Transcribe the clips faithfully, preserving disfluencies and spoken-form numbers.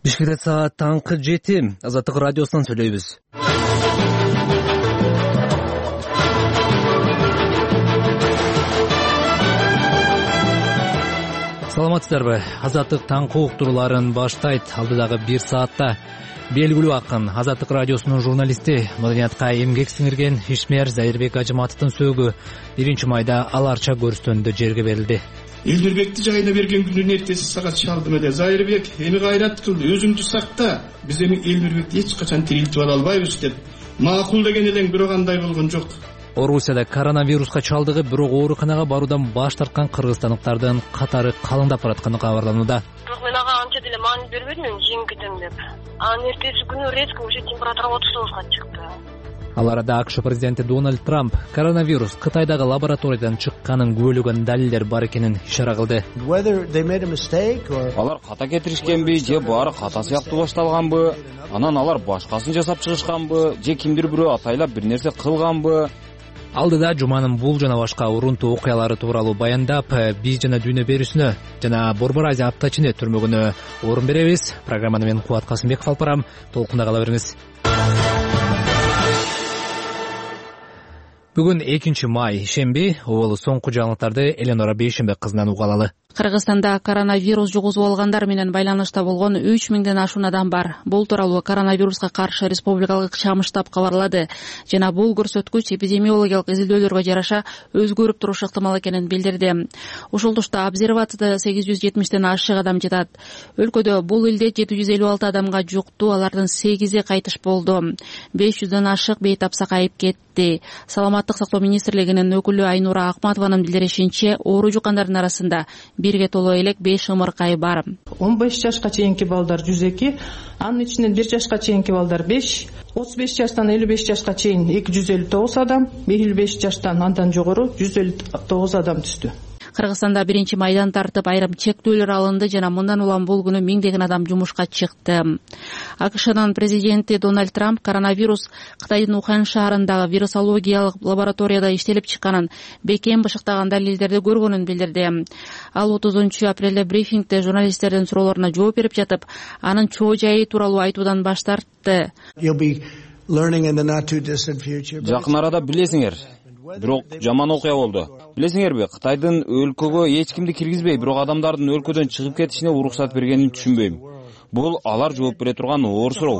Бишкекте саат таңкы жети. Азаттык радиосунан сүйлөйбүз. Саламатсыздарбы? Азаттык таңкы уктурууларын баштайт. Алдыдагы бир саатта белгилүү акын, Азаттык радиосунун журналисти, маданиятка эмгек сиңирген ишмер Зайырбек Ажыматовдун сөөгү биринчи майда аларча көрүстөндө жерге берилди. Элдербекти жайына берген күнүн эртеси сагат чалдым эле. Зайырбек, эми кайрат кыл, өзүңдү сакта. Биз эми Элдербекти эч качан тирилтип ала албайбыз деп макул деген элең, бирок андай болгон жок. Орусияда коронавируска чалдыгып, бирок ооруканага баруудан баш тарткан кыргызстандыктардын катары калыңдап баратканы кабарланууда. Бирок мен ага анча деле маани бербедим, мен жеңип кетем деп. Анын эртеси күнү резко уже температура отуз тогузга чыкты. Ал арада АКШ президенти Дональд Трамп коронавирус Кытайдагы лабораториядан чыкканын күбөлөгөн далилдер бар экенин ишара кылды. Алар ката кетиришкенби, же баары ката сыяктуу башталганбы, анан алар башкасын жасап чыгышканбы, же кимдир бирөө атайлап бир нерсе кылганбы? Алдыда жуманын бул жана башка урунтуу окуялары тууралуу баяндап, биз жана дүйнө берүүсүнө жана Борбор Азия аптачыны түрмөгүнө орун беребиз. Программаны мен Кубат Касымбеков алып барам. Толкунда кала бериңиз. Бүгүн экинчи май, шемби. Ол соңку жаңылыктарды Эленора Бейшембек кызынан уга алалы. Кыргызстанда коронавирус жугузуп алгандар менен байланышта болгон үч миңден ашуун адам бар. Бул тууралуу коронавируска каршы республикалык чам штаб кабарлады жана бул көрсөткүч эпидемиологиялык изилдөөлөргө жараша өзгөрүп турушу ыктымал экенин билдирди. Ушул тушта обсервацияда сегиз жүз жетимиштен ашык адам жатат. Өлкөдө бул илде жети жүз элүү алты адамга жукту, алардын сегизи кайтыш болду. беш жүздөн ашык бейтап сакайып кетти. Саламаттык сактоо министрлигинин өкүлү Айнура Акматованын билдиришинче, оору жуккандардын арасында бирге толо элек беш ымыркай бар. он беш жашка чейинки балдар жүз эки, анын ичинен бир жашка чейинки балдар беш, отуз беш жаштан элүү беш жашка чейин эки жүз элүү тогуз адам, элүү беш жаштан андан жогору жүз элүү тогуз адам түштү. Кыргызстанда биринчи майдан тартып айрым чектөөлөр алынды жана мындан улам бул күнү миңдеген адам жумушка чыкты. АКШнын президенти Дональд Трамп коронавирус Кытайдын Ухан шаарындагы вирусологиялык лабораторияда иштелип чыкканын, бекем бышыктаган далилдерди көргөнүн билдирди. Ал отузунчу апрелде брифингде журналисттердин суроолоруна жооп берип жатып, анын чоо жайы тууралуу айтуудан баш тартты. Жакын арада билесиңер, бирок жаман окуя болду. Билесиңерби, Кытайдын өлкөгө эч кимди киргизбей, бирок адамдардын өлкөдөн чыгып кетишине уруксат бергенин түшүнбөйм. Бул алар жооп бере турган оор суроо.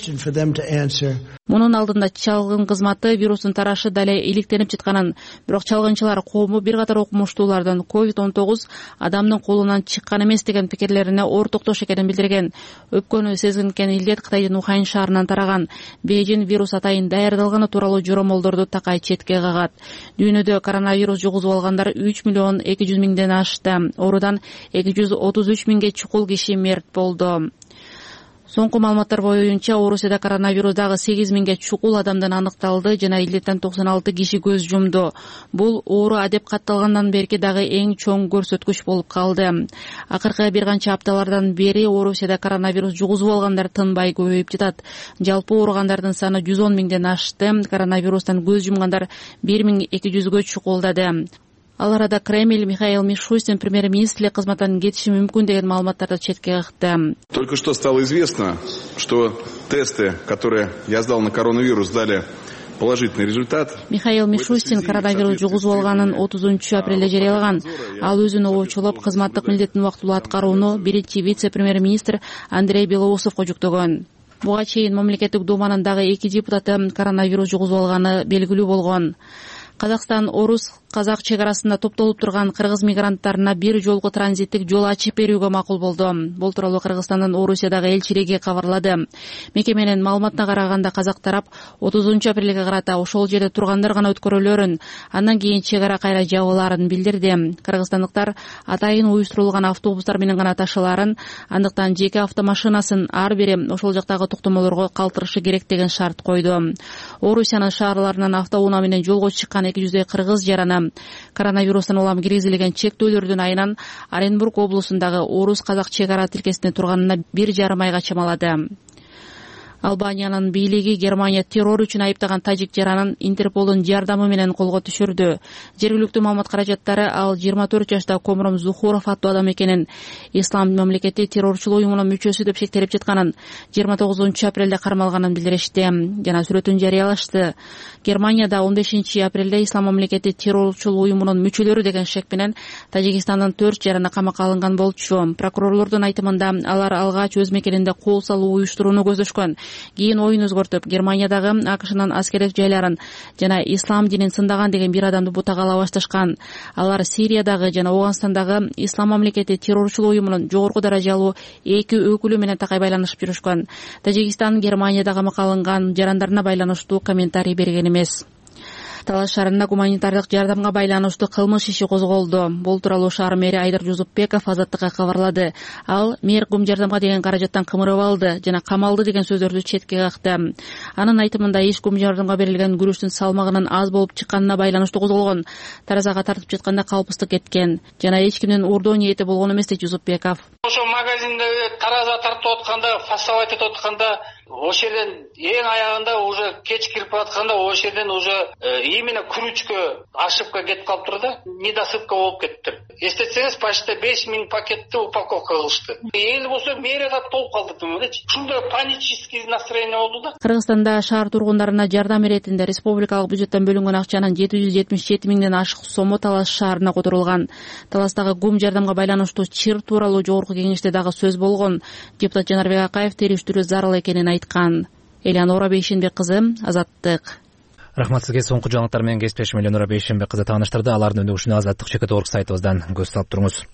Мунун алдында чалгын кызматы вирустун тарашы дале иликтенип жатканын, бирок чалгынчылар коому бир катар окумуштуулардан ковид он тогуз адамдын колунан чыккан эмес деген пикирлерине ортоктош экенин билдирген. Өпкөнү сезинкен илдет Кытайдын Ухань шаарынан тараган. Бейжин вирус атайын даярдалганы тууралуу жоромолдорду такай четке кагат. Дүйнөдө коронавирус жугузуп алгандар үч миллион эки жүз миңден ашты. Оорудан эки жүз отуз үч миңге чукул киши мерт болду. Соңку маалыматтар боюнча, Орусияда коронавирус дагы сегиз миңге чукул адамдан аныкталды жана илдеттен токсон алты киши көз жумду. Бул оору адеп катталгандан берки дагы эң чоң көрсөткүч болуп калды. Акыркы бир канча апталардан бери Орусияда коронавирус жугузуп алгандар тынбай көбөйүп жатат. Жалпы ооругандардын саны жүз он миңден ашты. Коронавирустан көз жумгандар бир миң эки жүзгө чукулдады. Ал арада Кремль Михаил Мишустин премьер-министрлик кызматынан кетиши мүмкүн деген маалыматтарды четке какты. Только что стало известно, что тесты, которые я сдал на коронавирус, дали положительный результат. Михаил Мишустин коронавирус жугузуп алганын отузунчу апрелде жарыялаган. Ал өзүн оочулап кызматтык милдетин убактылуу аткарууну биринчи вице-премьер-министр Андрей Белоусовго жүктөгөн. Буга чейин мамлекеттик думанын дагы эки депутаты коронавирус жугузуп алганы белгилүү болгон. Казакстан Орус казак чек арасында топтолуп турган кыргыз мигранттарына бир жолку транзиттик жол ачып берүүгө макул болду. Бул тууралуу Кыргызстандын Орусиядагы элчилиги кабарлады. Мекеменин маалыматына караганда, казак тарап отузунчу апрелге карата ошол жерде тургандар гана өткөрүлөрүн, андан кийин чек ара кайра жабылаарын билдирди. Кыргызстандыктар атайын уюштурулган автобустар менен гана ташылаарын, андыктан жеке автомашинасын ар бири ошол жактагы токтомолорго калтырышы керек деген шарт койду. Орусиянын шаарларынан автоунаа менен жолго чыккан эки жүздөй кыргыз жарана коронавирустан улам киргизилген чектөөлөрдүн айынан Оренбург облусундагы Орус казак чек ара тилкесинде турганына бир жарым айга чамалады. Албаниянын бийлиги Германия террор үчүн айыптаган тажик жаранын Интерполдун жардамы менен колго түшүрдү. Жергиликтүү маалымат каражаттары ал жыйырма төрт жаштагы Комром Зухуров аттуу адам экенин, ислам мамлекети террорчулук уюмунун мүчөсү деп шектелип жатканын, жыйырма тогузунчу апрелде кармалганын билдиришти жана сүрөтүн жарыялашты. Германияда он бешинчи апрелде ислам мамлекети террорчулук уюмунун мүчөлөрү деген шек менен Тажикстандын төрт жараны камакка алынган болчу. Прокурорлордун айтымында алар алгач өз мекенинде кол салуу уюштурууну көздөшкөн. Кийин оюн өзгөртүп, Германиядагы АКШнын аскердик жайларын жана ислам динин сындаган деген бир адамды бутагала башташкан. Алар Сириядагы жана Ооганстандагы ислам мамлекети террорчулук уюмунун жогорку даражалуу эки өкүлү менен такай байланышып жүрүшкөн. Тажикстан Германияда камакка алынган жарандарына байланыштуу комментарий берген эмес. Талас шаарында гуманитардык жардамга байланыштуу кылмыш иши козголду. Бул тууралуу шаар мэри Айдар Жузупбеков Азаттыкка кабарлады. Ал мэр гум жардамга деген каражаттан кымырып алды жана камалды деген сөздөрдү четке какты. Анын айтымында иш гум жардамга берилген күрүштүн салмагынын аз болуп чыкканына байланыштуу козголгон. Таразага тартып жатканда калпыстык кеткен жана эч кимдин урдоо ниети болгон эмес дейт Жузупбеков. Ошо магазинде тараза тартып атканда, фасовать этип атканда, ошол жерден эң аягында уже кеч кирип атканда ошол жерден уже именно күрүчкө ошибка кетип калыптыр да, недосыпка болуп кетти. Эстетсеңиз, почти беш миң пакетти упаковка кылышты. Эл болсо мэрияда толуп калды демекчи. Ушундай панический настроение болду да. Кыргызстанда шаар тургундарына жардам иретинде республикалык бюджеттен бөлүнгөн акчанын жети жүз жетимиш жети миңден ашык сому Талас шаарына которулган. Таластагы гум жардамга байланыштуу чыр тууралуу жогорку кеңеште дагы сөз болгон. Депутат Жанарбек Акаев териштирүү зарыл экенин айткан. Элеонора Бейшенбек кызы, Азаттык. Рахмат сизге. Соңку жаңылыктар менен кесиптешим Элеонора Бейшенбек кызы тааныштырды. Алардын өнүгүшүнө азаттык чекит орг сайтыбыздан көз салып туруңуз.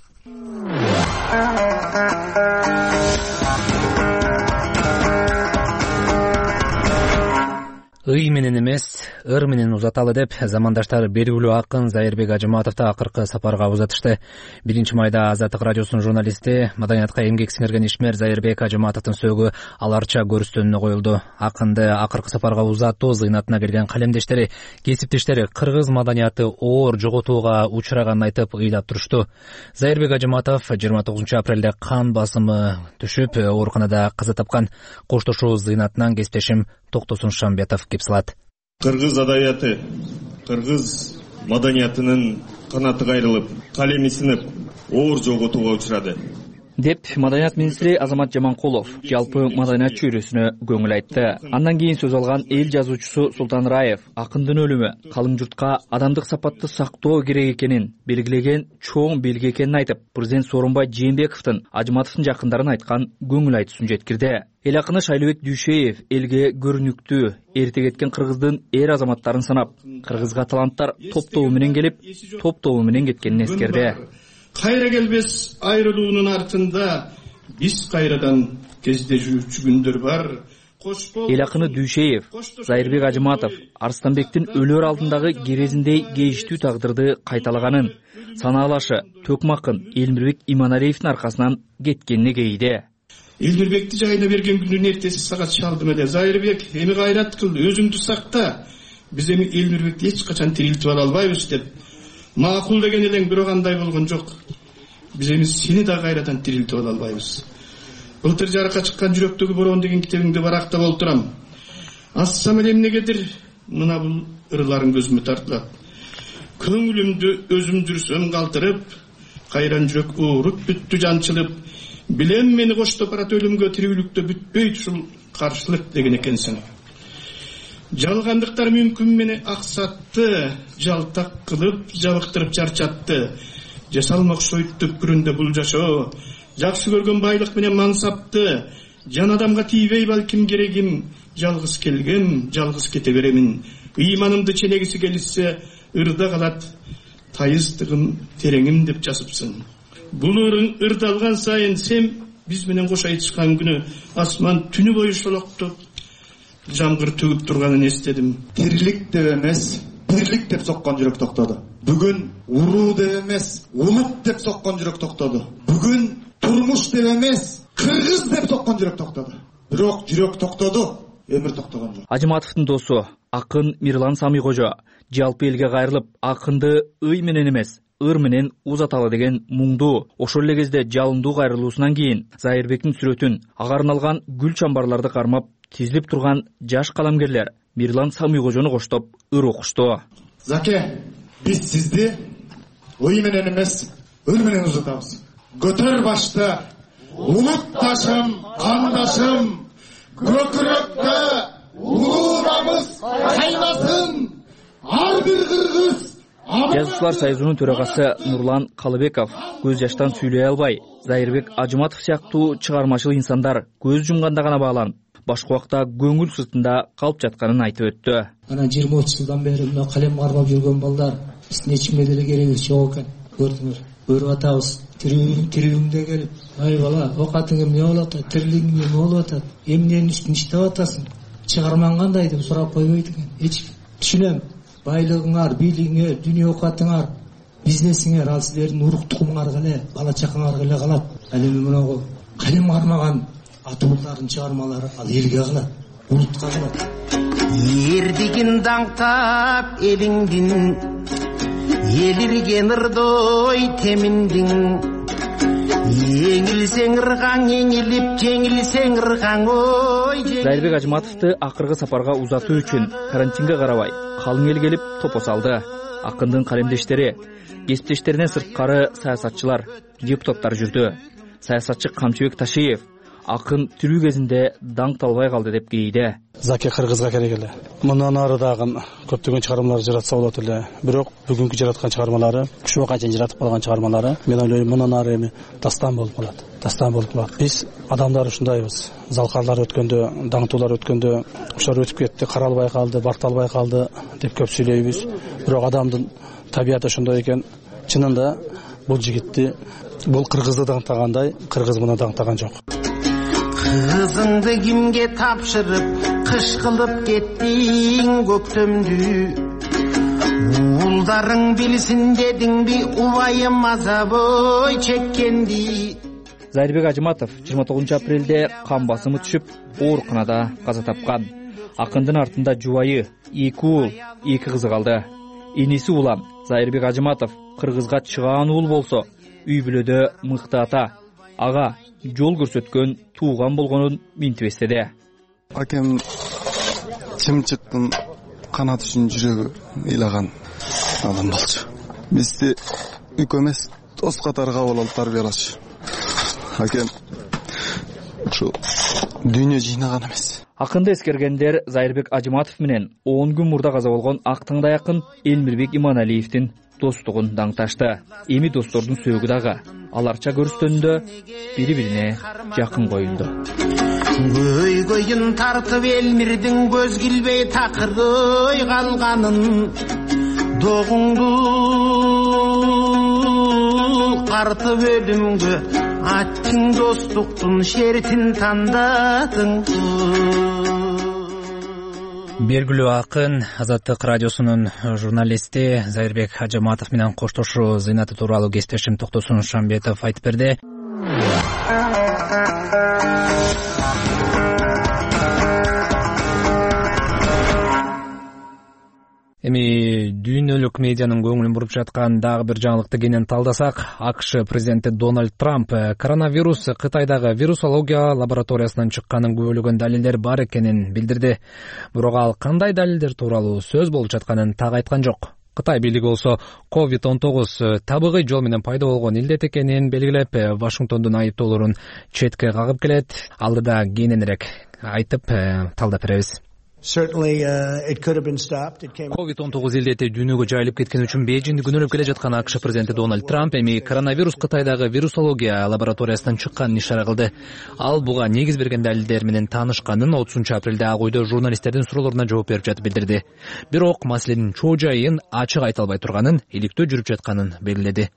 Ый менен эмес, ыр менен узаталы деп замандаштар белгилүү акын Зайырбек Ажыматовду акыркы сапарга узатышты. биринчи майда Азаттык радиосунун журналисти, маданиятка эмгек сиңирген ишмер Зайырбек Ажыматовдун сөөгү аларча көрүстөнүнө коюлду. Акынды акыркы сапарга узатуу зыйнатына келген калемдештери, кесиптештери кыргыз маданияты оор жоготууга учураганын айтып ыйлап турушту. Зайырбек Ажыматов жыйырма тогузунчу апрелде кан басымы түшүп, ооруканада каза тапкан. Коштошуу зыйнатынан кесиптешим Токтосун Шамбетов кепсилат. Кыргыз адабияты, кыргыз маданиятынын канаты кайрылып, калеми сынып, оор жоготууга учурады деп маданият министри Азамат Жаманкулов жалпы маданият чөйрөсүнө көңүл айтты. Андан кийин сөз алган эл жазуучусу Султан Раев акындын өлүмү калың журтка адамдык сапатты сактоо керек экенин белгилеген чоң белги экенин айтып, президент Сооронбай Жээнбековдун Ажыматовдун жакындарын айткан көңүл айтуусун жеткирди. Эл акыны Шайлыбек Дүйшеев элге көрүнүктүү эрте кеткен кыргыздын эр азаматтарын санап, кыргызга таланттар топтоо менен келип, топтоо менен кеткенин эскерди. Кайра келбес айрылуунун артында биз кайрадан кездешүүчү күндөр бар. Эл акыны Дүйшеев, Зайырбек Ажыматов Арстанбектин өлөр алдындагы керезиндей кейиштүү тагдырды кайталаганын, санаалашы Төкмакын Элмирбек Иманалиевдин аркасынан кеткенини кейиди. Элмирбекти жайына берген күнүн эртеси сагат чалдым эле. Зайырбек, эми кайрат кыл, өзүңдү сакта. Биз эми Элмирбекти эч качан тирилтип ала албайбыз деп. Макул деген элең бирок андай болгон жок. Биз эми сени да кайрадан тирилтип ала албайбыз. Былтыр жарыкка чыккан Жүрөктөгү бороон деген китебиңди барактап олтурам. Ассам эле эмнегедир мына бул ырларың көзүмө тартылат. Көңүлүмдү өзүм жүрсөм калтырып, кайран жүрөк ооруп бүттү жанчылып, билем мени коштоп барат өлүмгө, тирүүлүктө бүтпөйт ушул каршылык деген экенсиң. Жалгандыктар мүмкүн мени аксатты, жалтак кылып, жабыктырып чарчатты. Жасалма окшойт түпкүрүндө бул жашоо, жакшы көргөн байлык менен мансапты, жан адамга тийбей балким керегим, жалгыз келгем, жалгыз кете беремин. Ыйманымды ченегиси келишсе, ырда калат, тайыздыгым тереңим деп жазыпсың. Бул ырың ырдалган сайын сен биз менен кош айтышкан күнү асман түнү бою шолоктоп, жамгыр төгүп турганын эстедим. Тирилик деп эмес, бирлик деп соккон жүрөк токтоду. Бүгүн уруу деп эмес, улут деп соккон жүрөк токтоду. Бүгүн турмуш деп эмес, кыргыз деп соккон жүрөк токтоду. Бирок жүрөк токтоду, өмүр токтогон жок. Ажыматовдун досу акын Мирлан Сами кожо жалпы элге кайрылып, акынды ый менен эмес, ыр менен узаталы деген муңду, ошол эле кезде жалындуу кайрылуусунан кийин Зайырбектин сүрөтүн ага арналган гүл чамбарларды кармап тизилип турган жаш каламгерлер Мирлан Самыйкожону коштоп ыр окушту. Заке, биз сизди ой менен эмес, өл менен узатабыз. Көтөр башты, улут ташым, кандашым, көкүрөктө улуубамыз кайнасын, ар бир кыргыз. Жазуучулар союзунун төрагасы Нурлан Калыбеков көз жаштан сүйлөй албай, Зайырбек Ажыматов сыяктуу чыгармачыл инсандар көз жумганда гана бааланып, башка убакта көңүл сыртында калып жатканын айтып өттү. Ана жыйырма отуз жылдан бери мына калем кармап жүргөн балдар биздин эчкимге деле кереги жок экен. Көрдүңөр, көрүп атабыз. Тирүүңдө келип, ай бала, окатың эмне болуп атат, тирилигиң эмне болуп атат, эмненин үстүн иштеп атасың, чыгармаң кандай деп сурап койбойт экен. Эч түшүнөм. Байлыгыңар, бийлигиңер, дүйнө окатыңар, бизнесиңер ал силердин урук тукумуңарга эле, бала чакаңарга эле калат. Ал эми мына калем кармаган атуулардын чыгармалары ал элге калат, улутка калат. Эрдигин даңктап элиңдин, элирген ырдой теминдиң. Еңилсең ыргаң, еңилип жеңилсең ыргаң, ой. Зайырбек Ажыматовду акыркы сапарга узатуу үчүн карантинге карабай калың эл келип топо салды. Акындын калемдештери, кесиптештеринен сырткары саясатчылар, депутаттар жүрдү. Саясатчы Камчыбек Ташиев акын тирүү кезинде даңкталбай калды деп кейиди. Заке кыргызга керек эле. Мындан ары дагы көптөгөн чыгармалар жаратса болот эле. Бирок бүгүнкү жараткан чыгармалары, ушуга чейин жаратып калган чыгармалары, мен ойлойм мындан ары эми дастан болуп калат. Дастан болуп калат. Биз адамдар ушундайбыз. Залкарлар өткөндө, даңтуулар өткөндө, ошолор өтүп кетти, каралбай калды, барталбай калды деп көп сүйлөйбүз. Бирок адамдын табияты ошондой экен. Чынында бул жигитти, бул кыргызды даңтагандай, кыргыз муну даңтаган жок. Кызыңды кимге тапшырып, кыш кылып кеттиң көктөмдү. Уулдарың билсин дедиңби, убайым азабы чеккенди. Зайырбек Ажыматов жыйырма тогузунчу апрелде кан басымы түшүп, ооруканада каза тапкан. Акындын артында жубайы, эки уул, эки кызы калды. Иниси улам Зайырбек Ажыматов кыргызга чыгаан уул болсо, үй бүлөдө мыкты ата, ага, жол көрсөткөн тууган болгонун минтип эстеди. Акем чымчыктын канат үчүн жүрөгү ыйлаган адам болчу. Бизди үйкө эмес, дос катары кабыл алып тарбиялачу. Акем ушу дүйнө жыйнаган эмес. Акынды эскергендер Зайырбек Ажыматов менен он күн мурда каза болгон Актаңдай акын Элмирбек Иманалиевдин достугун даңташты. Эми достордун сөөгү дагы аларча көрүстөндө бири-бирине жакын коюлду. Көйгөйүн тартып Элмирдин көз килбей такырдай калганын, догуңду картып өлүмгө аттың, достуктун шертин тандадың. Белгилүү акын, Азаттык радиосунун журналисти Зайырбек Ажыматов менен коштошуу зыйнаты тууралуу кесиптешим Токтосун Шамбетов айтып берди. Эми дүйнөлүк медианын көңүлүн буруп жаткан дагы бир жаңылыкты кенен талдасак, АКШ президенти Дональд Трамп коронавирус Кытайдагы вирусология лабораториясынан чыкканын күбөлөгөн далилдер бар экенин билдирди. Бирок ал кандай далилдер тууралуу сөз болуп жатканын так айткан жок. Кытай бийлиги болсо ковид он тогуз табигый жол менен пайда болгон илдет экенин белгилеп, Вашингтондун айыптоолорун четке кагып келет. Алдыда кененирээк айтып талдап беребиз. ковид он тогуз илдети дүйнөгө жайылып кеткен үчүн Бейжиңди күнөөлөп келе жаткан АКШ президенти Дональд Трамп эми коронавирус Кытайдагы вирусология лабораториясынан чыкканын ишара кылды. Ал буга негиз берген далилдер менен таанышканын отузунчу апрелде Ак үйдө журналисттердин суроолоруна жооп берип жатып билдирди. Бирок маселенин чоо жайын ачык айта албай турганын, иликтөө жүрүп жатканын белгиледи.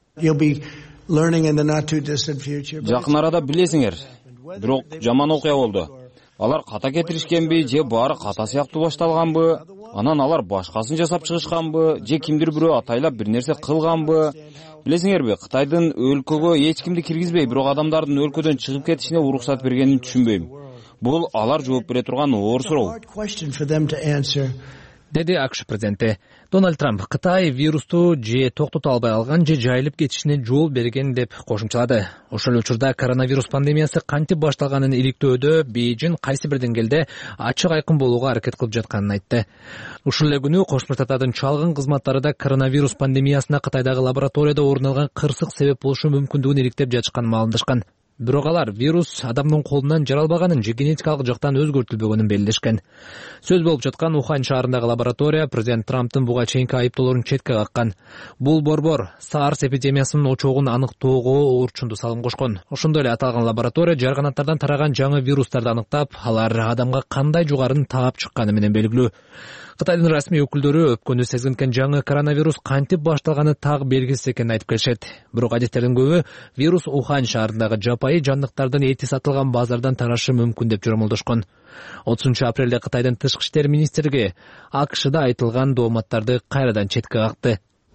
Жакын арада билесиңер, бирок жаман окуя болду. Алар ката кетиришкенби, же баары ката сыяктуу башталганбы, анан алар башкасын жасап чыгышканбы, же кимдир бирөө атайлап бир нерсе кылганбы? Билесиңерби, Кытайдын өлкөгө эч кимди киргизбей, бирок адамдардын өлкөдөн чыгып кетишине уруксат бергенин түшүнбөйм. Бул алар жооп бере турган оор суроо. деди АКШ президенти. Дональд Трамп Кытай вирусту же токтото албай калган же жайылып кетишине жол берген деп кошумчалады. Ошол учурда коронавирус пандемиясы кантип башталганын иликтөөдө Бейжин кайсы бир деңгээлде ачык айкын болууга аракет кылып жатканын айтты. Ушул эле күнү Кошмо Штаттардын чалгын кызматтары да коронавирус пандемиясына Кытайдагы лабораторияда орун алган кырсык себеп болушу мүмкүндүгүн иликтеп жатышканын маалымдашкан. Бирок алар вирус адамдын колунан жаралбаганын же генетикалык жактан өзгөртүлбөгөнүн белгилешкен. Сөз болуп жаткан Ухань шаарындагы лаборатория президент Трамптын буга чейинки айыптоолорун четке каккан. Бул борбор SARS эпидемиясынын очогун аныктоого орчунду салым кошкон. Ошондой эле аталган лаборатория жарганаттардан тараган жаңы вирустарды аныктап, алар адамга кандай жугарын таап чыкканы менен белгилүү. Кытайдын расмий өкүлдөрү өпкөнү сезгинкен жаңы коронавирус кантип башталганы так белгисиз экенин айтып келишет. Бирок адистердин көбү вирус Ухань шаарындагы жапайы жандыктардын эти сатылган базардан тарашы мүмкүн деп жормолдошкон. отузунчу апрелде Кытайдын тышкы иштер министрлиги АКШда айтылган дооматтарды кайрадан четке какты.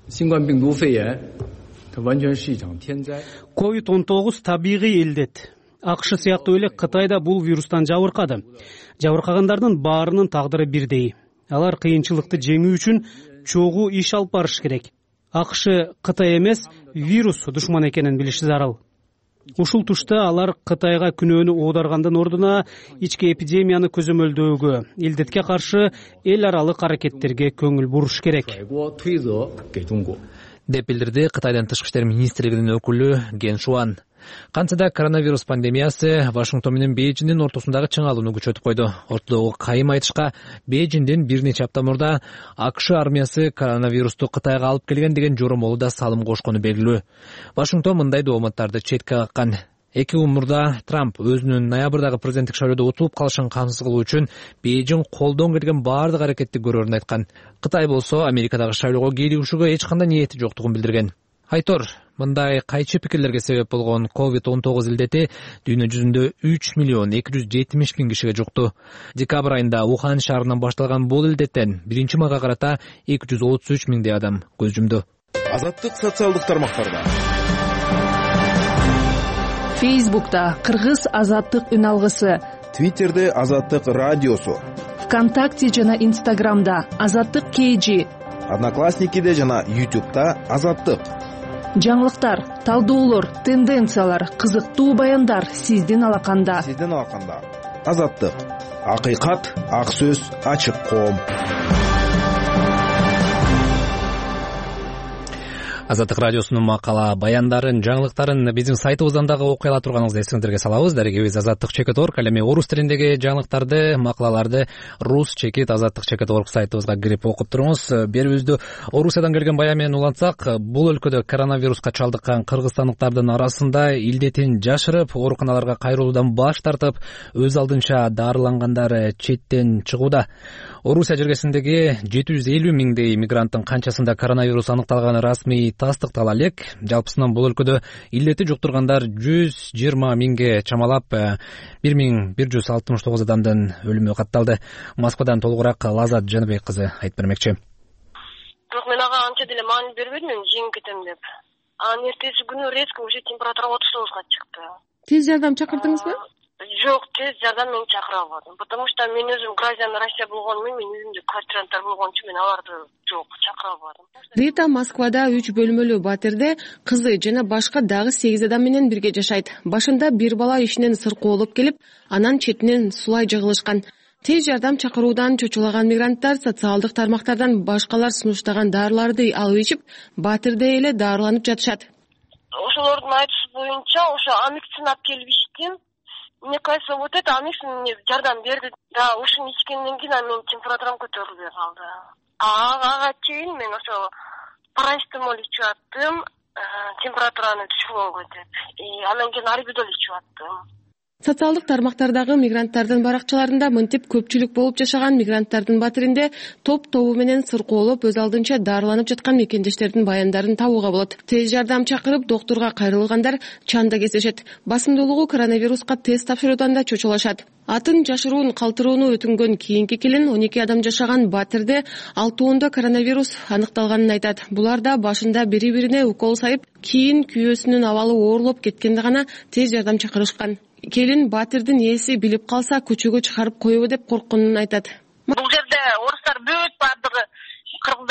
ковид он тогуз табигый илдет. АКШ сыяктуу эле Кытайда бул вирустан жабыркады. Жабыркагандардын баарынын тагдыры бирдей. Алар кыйынчылыкты жеңүү үчүн чогуу иш алып барыш керек. АКШ Кытай эмес, вирус душман экенин билиши зарыл. Ушул тушта алар Кытайга күнөөнү оодаргандын ордуна ички эпидемияны көзөмөлдөөгө, илдетке каршы эл аралык аракеттерге көңүл буруш керек деп билдирди Кытайдын тышкы иштер министрлигинин өкүлү Ген Шуан. Кантсе да коронавирус пандемиясы Вашингтон менен Бейжиндин ортосундагы чыңалууну күчөтүп койду. Ортодогу кайым айтышка Бейжиндин бир нече апта мурда АКШ армиясы коронавирусту Кытайга алып келген деген жоромолу да салым кошкону белгилүү. Вашингтон мындай дооматтарды четке каккан. Эки күн мурда Трамп өзүнүн ноябрдагы президенттик шайлоодо утулуп калышын камсыз кылуу үчүн Бейжин колдон келген баардык аракетти көрөрүн айткан. Кытай болсо Америкадагы шайлоого кийлигишүүгө эч кандай ниети жоктугун билдирген. Айтор, мындай кайчы пикирлерге себеп болгон ковид он тогуз илдети дүйнө жүзүндө үч миллион эки жүз жетимиш миң кишиге жукту. Декабрь айында Ухань шаарынан башталган бул илдеттен биринчи майга карата эки жүз отуз үч миңдей адам көз жумду. Азаттык социалдык тармактарда. Фейсбукта Кыргыз азаттык үн алгысы, Твиттерде Азаттык радиосу, ВКонтакте жана Инстаграмда Азаттык кей жи, Одноклассникиде жана Ютубта Азаттык. Жаңылыктар, талдоолор, тенденциялар, кызыктуу баяндар сиздин алаканда. Сиздин алаканда. Азаттык. Акыйкат, ак сөз, ачык коом. Азаттык радиосунун макала баяндарын, жаңылыктарын биздин сайтыбыздан дагы окуй ала турганыңызды эсиңиздерге салабыз. Дарегебиз Азаттык чекит орг, ал эми орус тилиндеги жаңылыктарды, макалаларды рус чекит азаттык чекит орг сайтыбызга кирип окуп туруңуз. Берүүбүздү Орусиядан келген баян менен улантсак, бул өлкөдө коронавируска чалдыккан кыргызстандыктардын арасында илдетин жашырып, ооруканаларга кайрылуудан баш тартып, өз алдынча дарылангандар четтен чыгууда. Орусия жергесиндеги жети жүз элүү миңдей мигранттын канчасында коронавирус аныкталганы расмий тастыктала элек. Жалпысынан бул өлкөдө илдети жуктургандар жүз жыйырма миңге чамалап, бир миң бир жүз алтымыш тогуз адамдын өлүмү катталды. Москвадан толугураак Лазат Жаныбек кызы айтып бермекчи. Бирок мен ага анча деле маани бербедим, мен жеңип кетем деп. Анын эртеси күнү резко уже температура отуз тогузга чыкты. Тез жардам чакырдыңызбы? Жок, тез жардам мен чакыра албадым. Потому что мен өзүм гражданин Россия болгону менен, мен өзүмдө квартиранттар болгон үчүн мен аларды жок чакыра албадым. Рита Москвада үч бөлмөлүү батирде кызы жана башка дагы сегиз адам менен бирге жашайт. Башында бир бала ишинен сыркоолоп келип, анан четинен сулай жыгылышкан. Тез жардам чакыруудан чочулаган мигранттар социалдык тармактардан башкалар сунуштаган дарыларды алып ичип, батирде эле дарыланып жатышат. Ошолордун айтышы боюнча, ошо амиксин алып келип иштим. Мне кажется, вот это амиксин мне жардам берди. Да, ушун ичкенден кийин менин температурам көтөрүлбөй калды. Ага чейин мен ошо парастимол ичип аттым, температураны түшүргөнгө деп. И анан кийин арбидол ичип аттым. Социалдык тармактардагы мигранттардын баракчаларында мынтип көпчүлүк болуп жашаган мигранттардын батиринде топ тобу менен сыркоолоп өз алдынча дарыланып жаткан мекендештердин баяндарын табууга болот. Тез жардам чакырып доктурга кайрылгандар чанда кездешет. Басымдуулугу коронавируска тест тапшыруудан да чочулашат. Атын жашыруун калтырууну өтүнгөн кийинки келин он эки адам жашаган батирде алтоондо коронавирус аныкталганын айтат. Буларда башында бири-бирине укол сайып, кийин күйөөсүнүн абалы оорлоп кеткенде гана тез жардам чакырышкан. Келин батирдин ээси билип калса көчөгө чыгарып коебу деп коркконун айтат. Бул жерде орустар бүт баардыгы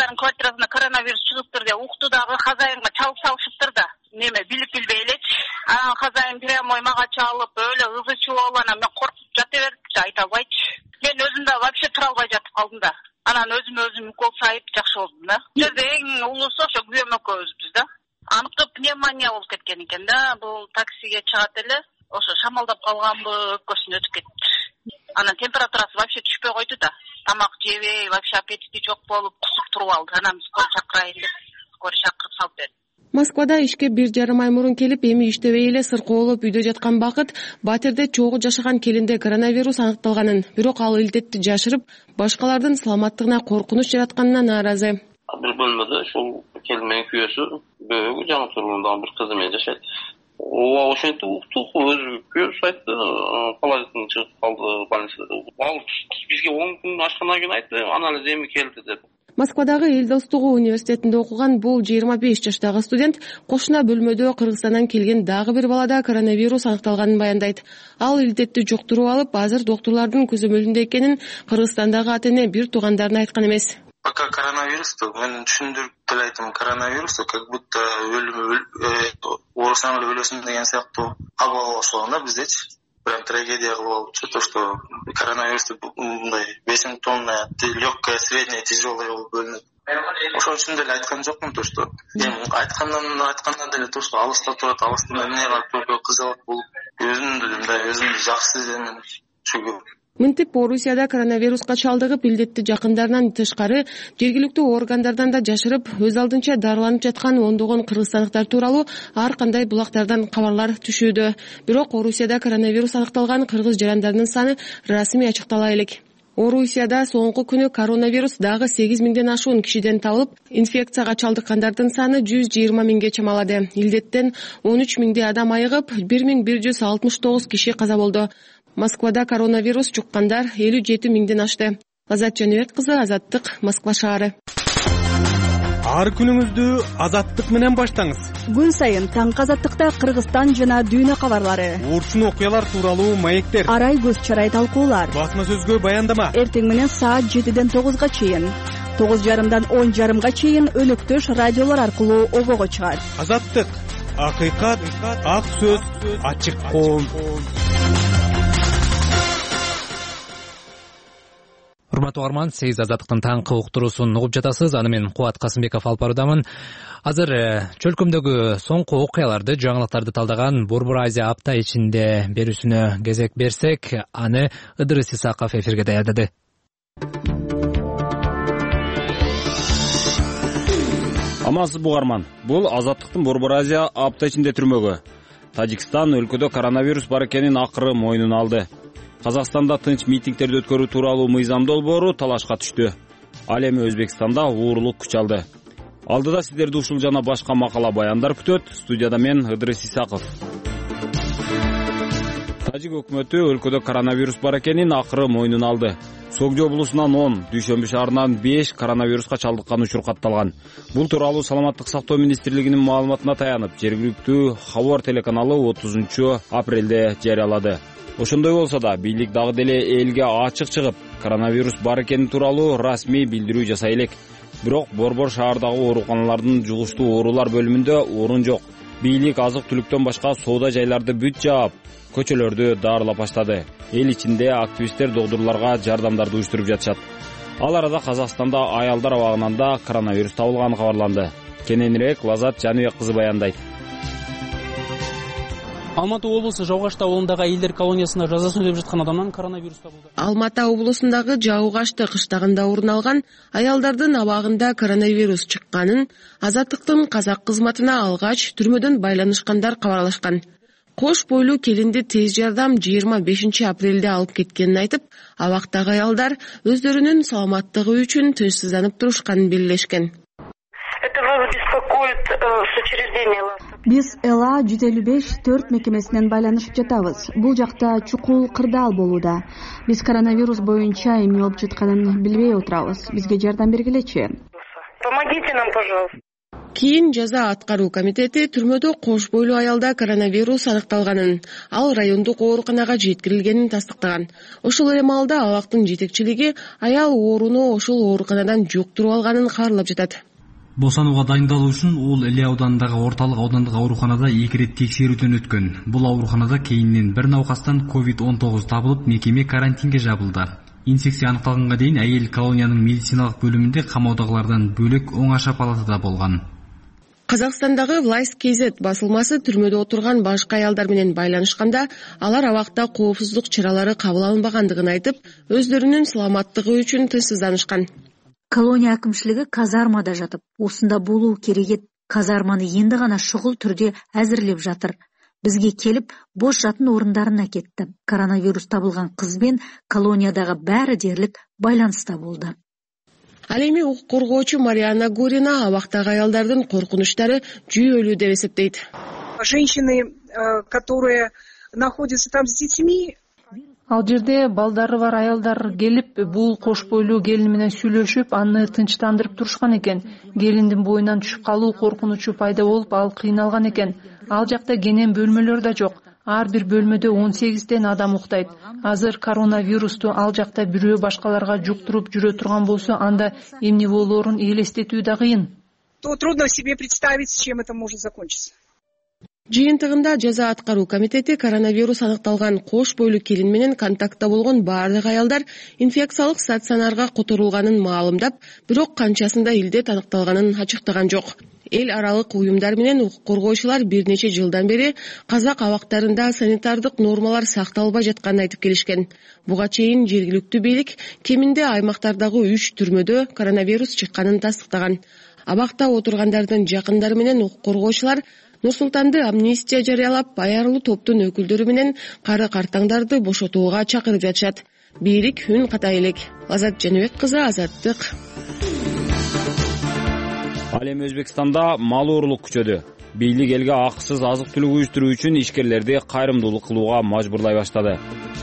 кыргызбайдын квартирасына коронавирус чыгыптыр деп укту дагы хозяинга чалып салышыптыр да. Неме билип билбей элечи. Анан хозяин прямой мага чалып, өлө ызы чуу алып, анан мен коркуп жата берипчи, айта албайчы. Мен өзүм да вообще тура албай жатып калдым да. Анан өзүм өзүм укол сайып жакшы болдум да. Бул жерде эң улуусу ошо күйөөм экөөбүзбүз да. Аныктап пневмония болуп кеткен экен да. Бул таксиге чыгат эле, ошо шамалдап калганбы, өпкөсүнө өтүп кетти. Анан температурасы вообще түшпөй койду да. Тамак жебей, вообще аппетити жок болуп, кусуп туруп алды. Анан скорый чакырайын деп, скорый чакырып салып берди. Москвада ишке бир жарым ай мурун келип, эми иштебей эле сыркоолоп үйдө жаткан Бакыт батирде чогуу жашаган келинде коронавирус аныкталганын, бирок ал илдетти жашырып, башкалардын саламаттыгына коркунуч жаратканына нааразы. Бир бөлмөдө ушул келин менен күйөөсү бөөгү жаңы тургундагы бир кызы менен жашайт. Ооба ошентип уктук, өзү күйөөсү айтты, положительный чыгып калды больницада. Ал бизге он күн ашкандан кийин айтты, анализ эми келди деп. Москвадагы Эл достугу университетинде окуган бул жыйырма беш жаштагы студент кошуна бөлмөдө Кыргызстандан келген дагы бир балада коронавирус аныкталганын баяндайт. Ал илдетти жуктуруп алып, азыр доктурлардын көзөмөлүндө экенин Кыргызстандагы ата-эне бир туугандарына айткан эмес. Пока коронавирусту мен түшүндүрүп деле айтам, коронавирусту как будто өлүм оорусаң эле өлөсүң деген сыяктуу кабыл алып алышкан да биздечи. Прям трагедия кылып алыпчы, то что коронавирусту мындай бессимптомная, легкая, средняя, тяжелая болуп бөлүнөт. Ошон үчүн деле айткан жокмун, то что эми айткандан айткандан деле то что алыста турат, алыстан эмне кылып только кызалат болуп, өзүмдү мындай өзүмдү жакшы сезем чүгү. Мынтип Орусияда коронавируска чалдыгып, илдетти жакындарынан тышкары жергиликтүү органдардан да жашырып, өз алдынча дарыланып жаткан ондогон кыргызстандыктар тууралуу ар кандай булактардан кабарлар түшүүдө. Бирок Орусияда коронавирус аныкталган кыргыз жарандарынын саны расмий ачыктала элек. Орусияда соңку күнү коронавирус дагы сегиз миңден ашуун кишиден табылып, инфекцияга чалдыккандардын саны жүз жыйырма миңге чамалады. Илдеттен он үч миңдей адам айыгып, бир миң бир жүз алтымыш тогуз киши каза болду. Москвада коронавирус жуккандар элүү жети миңден ашты. Азат Жаныбек кызы, Азаттык, Москва шаары. Ар күнүңүздү Азаттык менен баштаңыз. Күн сайын таңкы Азаттыкта Кыргызстан жана дүйнө кабарлары, урчун окуялар тууралуу маектер, арай көз чарай талкуулар, басма сөзгө баяндама. Эртең менен саат жетиден тогузга чейин, тогуз жарымдан он жарымга чейин өнөктөш радиолор аркылуу обого чыгат. Азаттык, акыйкат, ак сөз, ачык коом. Урматтуу угарман, сиз Азаттыктын таңкы уктуруусун угуп жатасыз. Аны мен Кубат Касымбеков алып баруудамын. Азыр чөлкөмдөгү соңку окуяларды, жаңылыктарды талдаган Борбор Азия апта ичинде берүүсүнө кезек берсек, аны Ыдырыс Исаков эфирге даярдады. Амансыз угарман. Бул Азаттыктын Борбор Азия апта ичинде түрмөгү. Тажикстан өлкөдө коронавирус бар экенин акыры мойнуна алды. Казакстанда тынч митингтерди өткөрүү тууралуу мыйзам долбоору талашка түштү. Ал эми Өзбекстанда уурулук күч алды. Алдыда сиздерди ушул жана башка макала баяндар күтөт. Студияда мен Ыдырыс Исаков. Тажик өкмөтү өлкөдө коронавирус бар экенин акыры мойнуна алды. Согжо облусунан он, Дүйшөмбү шаарынан беш коронавируска чалдыккан учур катталган. Бул тууралуу Саламаттык сактоо министрлигинин маалыматына таянып, жергиликтүү Хабар телеканалы отузунчу апрелде жарыялады. Ошондой болсо да, бийлик дагы деле элге ачык чыгып, коронавирус бар экени тууралуу расмий билдирүү жасай элек. Бирок Борбор шаардагы ооруканалардын жугуштуу оорулар бөлүмүндө орун жок. Бийлик азык-түлүктөн башка соода жайларды бүт жаап, көчөлөрдү даарылап баштады. Эл ичинде активисттер догдурларга жардамдарды уюштуруп жатышат. Ал арада Казакстанда аялдар абагынан да коронавирус табылганы кабарланды. Кененирээк Азат Жаныбек кызы баяндайт. Алматы облысы Жаугашты ауылындагы әйелдер колониясында жазасын өтөп жаткан адамдан коронавирус табылды. Алматы облусундагы Жаугашты кыштагында орун алган аялдардын абагында коронавирус чыкканын Азаттыктын казак кызматына алгач түрмөдөн байланышкандар кабарлашкан. Кош бойлуу келинди тез жардам жыйырма бешинчи апрелде алып кеткенин айтып, абактагы аялдар өздөрүнүн саламаттыгы үчүн тынчсызданып турушканын белгилешкен. Биз Эла жүз элүү беш төрт мекемесинен байланышып жатабыз. Бул жакта чукул кырдаал болууда. Биз коронавирус боюнча эмне болуп жатканын билбей отурабыз. Бизге жардам бергилечи. Помогите нам, пожалуйста. Кийин жаза аткаруу комитети түрмөдө кош бойлуу аялда коронавирус аныкталганын, ал райондук ооруканага жеткирилгенин тастыктаган. Ошол эле маалда абактын жетекчилиги аял ооруну ошол ооруканадан жуктуруп алганын кабарлап жатат. Босанууга дайындалуу үчүн ул Эле ауданындагы орталык аудандык ооруканада эки ирет текшерүүдөн өткөн. Бул ооруканада кейинен бир науқастан ковид он тогуз табылып, мекеме карантинге жабылды. Инфекция аныкталганга дейин айыл колониянын медициналык бөлүмүндө камаудагылардан бөлөк оңаша палатада болгон. Казакстандагы Власть кз басылмасы түрмөдө отурган башка аялдар менен байланышканда, алар абакта коопсуздук чаралары кабыл алынбагандыгын айтып, өздөрүнүн саламаттыгы үчүн тынчсызданышкан. Колония акимчилиги казармада жатып, осында болуу керек. Казарманы энди гана шугул түрдө азырлеп жатыр. Бизге келип, бош жатын орундарына кетти. Коронавирус табылган кыз бен колониядагы баары дерлик байланыста болду. Ал эми укук коргоочу Марианна Гурина абактагы аялдардын коркунучтары жүйөлүү деп эсептейт. Женщины, которые находятся там с детьми, ал жерде балдары бар аялдар келип, бул кош бойлуу келин менен сүйлөшүп, аны тынчтандырып турушкан экен. Келиндин боюнан түшүп калуу коркунучу пайда болуп, ал кыйналган экен. Ал жакта кенен бөлмөлөр да жок. Ар бир бөлмөдө он сегизден адам уктайт. Азыр коронавирусту ал жакта бирөө башкаларга жуктуруп жүрө турган болсо, анда эмне болоорун элестетүү да кыйын. То трудно себе представить, чем это может закончиться. Жыйынтыгында жаза аткаруу комитети коронавирус аныкталган кош бойлуу келин менен контактта болгон баардык аялдар инфекциялык стационарга которулганын маалымдап, бирок канчасында илдет аныкталганын ачыктаган жок. Эл аралык уюмдар менен укук коргоочулар бир нече жылдан бери казак абактарында санитардык нормалар сакталбай жатканын айтып келишкен. Буга чейин жергиликтүү бийлик кеминде аймактардагы үч түрмөдө коронавирус чыкканын тастыктаган. Абакта отургандардын жакындары менен укук коргоочулар Нур-Султанды амнистия жарыялап, аярлуу топтун өкүлдөрү менен кары картаңдарды бошотууга чакырып жатышат. Бийлик үн ката элек. Азат Жаныбек кызы, Азаттык. Ал эми Өзбекстанда мал оорлук күчөдү. Бийлик элге акысыз азык түлүк уюштуруу үчүн ишкерлерди кайрымдуулук кылууга мажбурлай баштады.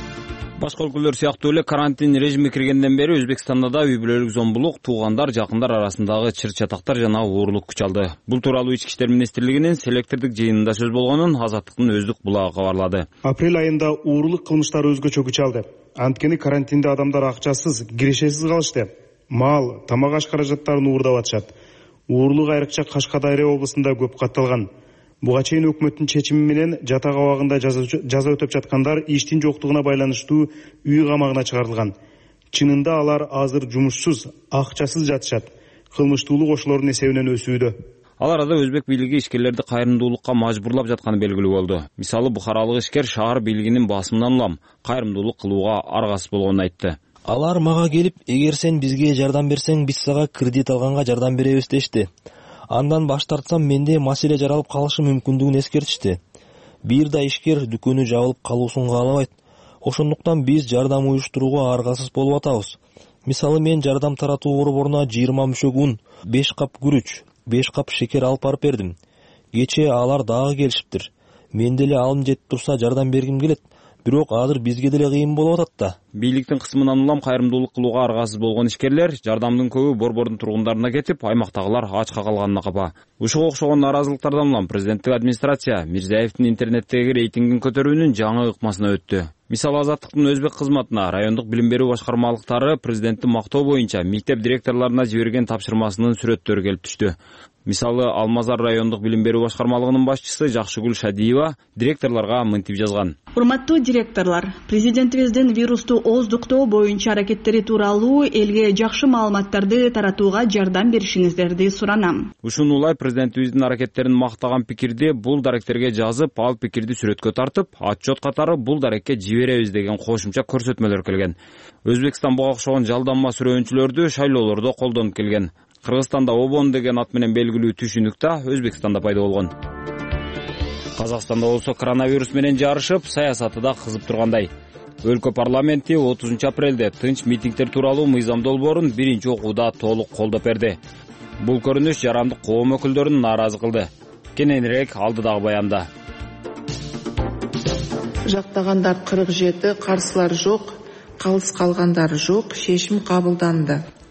Башка өлкөлөр сыяктуу эле карантин режими киргенден бери Өзбекстанда да үй бүлөлүк зомбулук, туугандар, жакындар арасындагы чыр-чатактар жана оорлук күч алды. Бул тууралуу Ички иштер министрлигинин селектордук жыйынында сөз болгонун Азаттыктын өздүк булагы кабарлады. Апрель айында оорлук кылмыштары өзгөчө күч алды. Анткени карантинде адамдар акчасыз, кирешесиз калышты. Мал, тамак аш каражаттарын уурдап атышат. Оорлук айрыкча Кашкадария облусунда көп катталган. Буга чейин өкмөттүн чечими менен жатак абагында жаза өтөп жаткандар иштин жоктугуна байланыштуу үй камагына чыгарылган. Чынында алар азыр жумушсуз, акчасыз жатышат. Кылмыштуулук ошолордун эсебинен өсүүдө. Ал арада өзбек бийлиги ишкерлерди кайрымдуулукка мажбурлап жатканы белгилүү болду. Мисалы, бухаралык ишкер шаар бийлигинин басымынан улам кайрымдуулук кылууга аргасыз болгонун айтты. Алар мага келип, эгер сен бизге жардам берсең, биз сага кредит алганга жардам беребиз дешти. Андан баш тартсам, менде маселе жаралып калышы мүмкүндүгүн эскертишти. Бир да ишкер дүкөнү жабылып калуусун каалабайт. Ошондуктан биз жардам уюштурууга аргасыз болуп атабыз. Мисалы, мен жардам таратуу борборуна жыйырма мүшөк ун, беш кап күрүч, беш кап шекер алып барып бердим. Кечээ алар дагы келишиптир. Мен деле алым жетип турса жардам бергим келет. Бирок азыр бизге деле кыйын болуп атат да. Бийликтин кысымынан улам кайрымдуулук кылууга аргасыз болгон ишкерлер жардамдын көбү борбордун тургундарына кетип, аймактагылар ачка калганына капа. Ушуга окшогон нааразылыктардан улам президенттик администрация Мирзиевдин интернеттеги рейтингин көтөрүүнүн жаңы ыкмасына өттү. Мисалы, Азаттыктын өзбек кызматына райондук билим берүү башкармалыктары президенттин мактоо боюнча мектеп директорлоруна жиберген тапшырмасынын сүрөттөрү келип түштү. Мисалы, Алмазар райондук билим берүү башкармалыгынын башчысы Жакшыгүл Шадиева директорлорго мынтип жазган. Урматтуу директорлор, президентибиздин вирусту ооздуктоо боюнча аракеттери тууралуу элге жакшы маалыматтарды таратууга жардам беришиңиздерди суранам. Ушуну улай президентибиздин аракеттерин мактаган пикирди бул даректерге жазып, ал пикирди сүрөткө тартып, отчет катары бул дарекке жиберебиз деген кошумча көрсөтмөлөр келген. Өзбекстан буга окшогон жалданма сүрөөнчүлөрдү шайлоолордо колдонуп келген. Кыргызстанда Обон деген ат менен белгилүү түшүнүк да Өзбекстанда пайда болгон. Казакстанда болсо коронавирус менен жарышып, саясаты да кызып тургандай. Өлкө парламенти отузунчу апрелде тынч митингдер тууралуу мыйзам долбоорун биринчи окууда толук колдоп берди. Бул көрүнүш жарандык коом өкүлдөрүн нааразы кылды. Кененирээк алдыдагы баянда. Жактагандар кырк жети, карсылар жок, калыс калгандар жок, чечим кабылданды.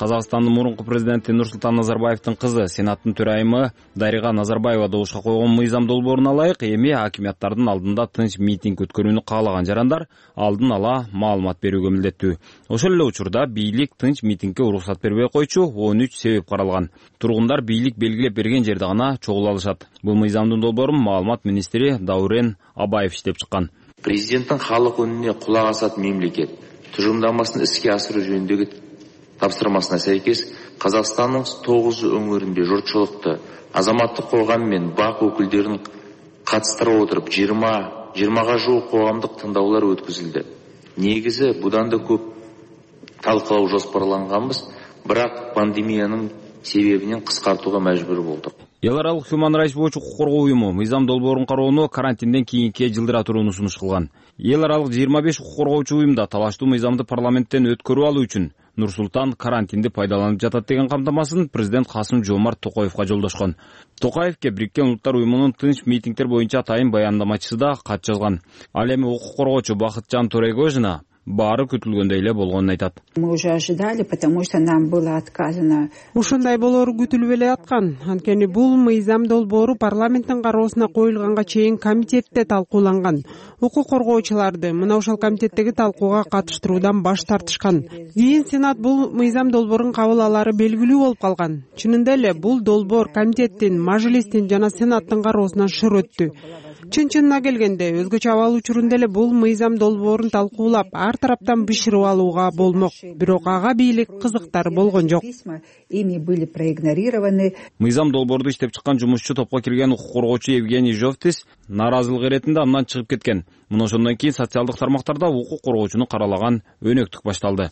Казакстандын мурунку президенти Нурсултан Назарбаевдин кызы, Сенаттын төрайымы Дарига Назарбаева добушка койгон мыйзам долбооруна ылайык эми акимияттардын алдында тынч митинг өткөрүүнү каалаган жарандар алдын ала маалымат берүүгө милдеттүү. Ошол эле учурда бийлик тынч митингге уруксат бербей койчу он үч себеп каралган. Тургундар бийлик белгилеп берген жерде гана чогула алышат. Бул мыйзамдын долбоорун маалымат министри Даурен Абаев иштеп чыккан. Президенттин халык үнүнө кулак асат мемлекет тужумдамасын иске асыруу жөнүндөгү тапсырмасына сайкес Казакстандын тогуз өңүрүндө журтчулукту азаматтык коом менен бак өкүлдөрүн катыштыра отуруп жыйырмага жуук коомдук тыңдаулар өткөзүлдү. Негизи будан да көп талкылоо жоспарланганбыз, бирок пандемиянын себебинен кыскартууга мажбур болдук. Эл аралык Human Rights Watch укук коргоо уюму мыйзам долбоорун кароону карантинден кийинки жылдыра турууну сунуш кылган. Эл аралык жыйырма беш укук коргоочу уюмда талаштуу мыйзамды парламенттен өткөрүп алуу үчүн Нурсултан карантинди пайдаланып жатат деген камтамасын президент Касым Жомарт Токаевга жолдошкон. Токаевке Бириккен Улуттар уюмунун тынч митингдер боюнча атайын баяндамачысы да кат жазган. Ал эми укук коргоочу Бакытжан Торайгожина баары күтүлгөндөй эле болгонун айтат. Мы уже ожидали, потому что нам было отказано. Ушундай болору күтүлүп эле аткан. Анткени бул мыйзам долбоору парламенттин кароосуна коюлганга чейин комитетте талкууланган. Укук коргоочуларды мына ошол комитеттеги талкууга катыштыруудан баш тартышкан. Кийин Сенат бул мыйзам долбоорун кабыл алары белгилүү болуп калган. Чынында эле бул долбоор комитеттин, мажлистин жана Сенаттын кароосунан шыр өттү. Чын-чынына келгенде өзгөчө абал учурунда эле бул мыйзам долбоорун талкуулап, ар тараптан бышырып алууга болмок. Бирок ага бийлик кызыктар болгон жок. Ими были проигнорированы. Мыйзам долбоорду иштеп чыккан жумушчу топко кирген укук коргоочу Евгений Жовтис наразылык иретинде андан чыгып кеткен. Мына ошондон кийин социалдык тармактарда укук коргоочуну каралаган өнөктүк башталды.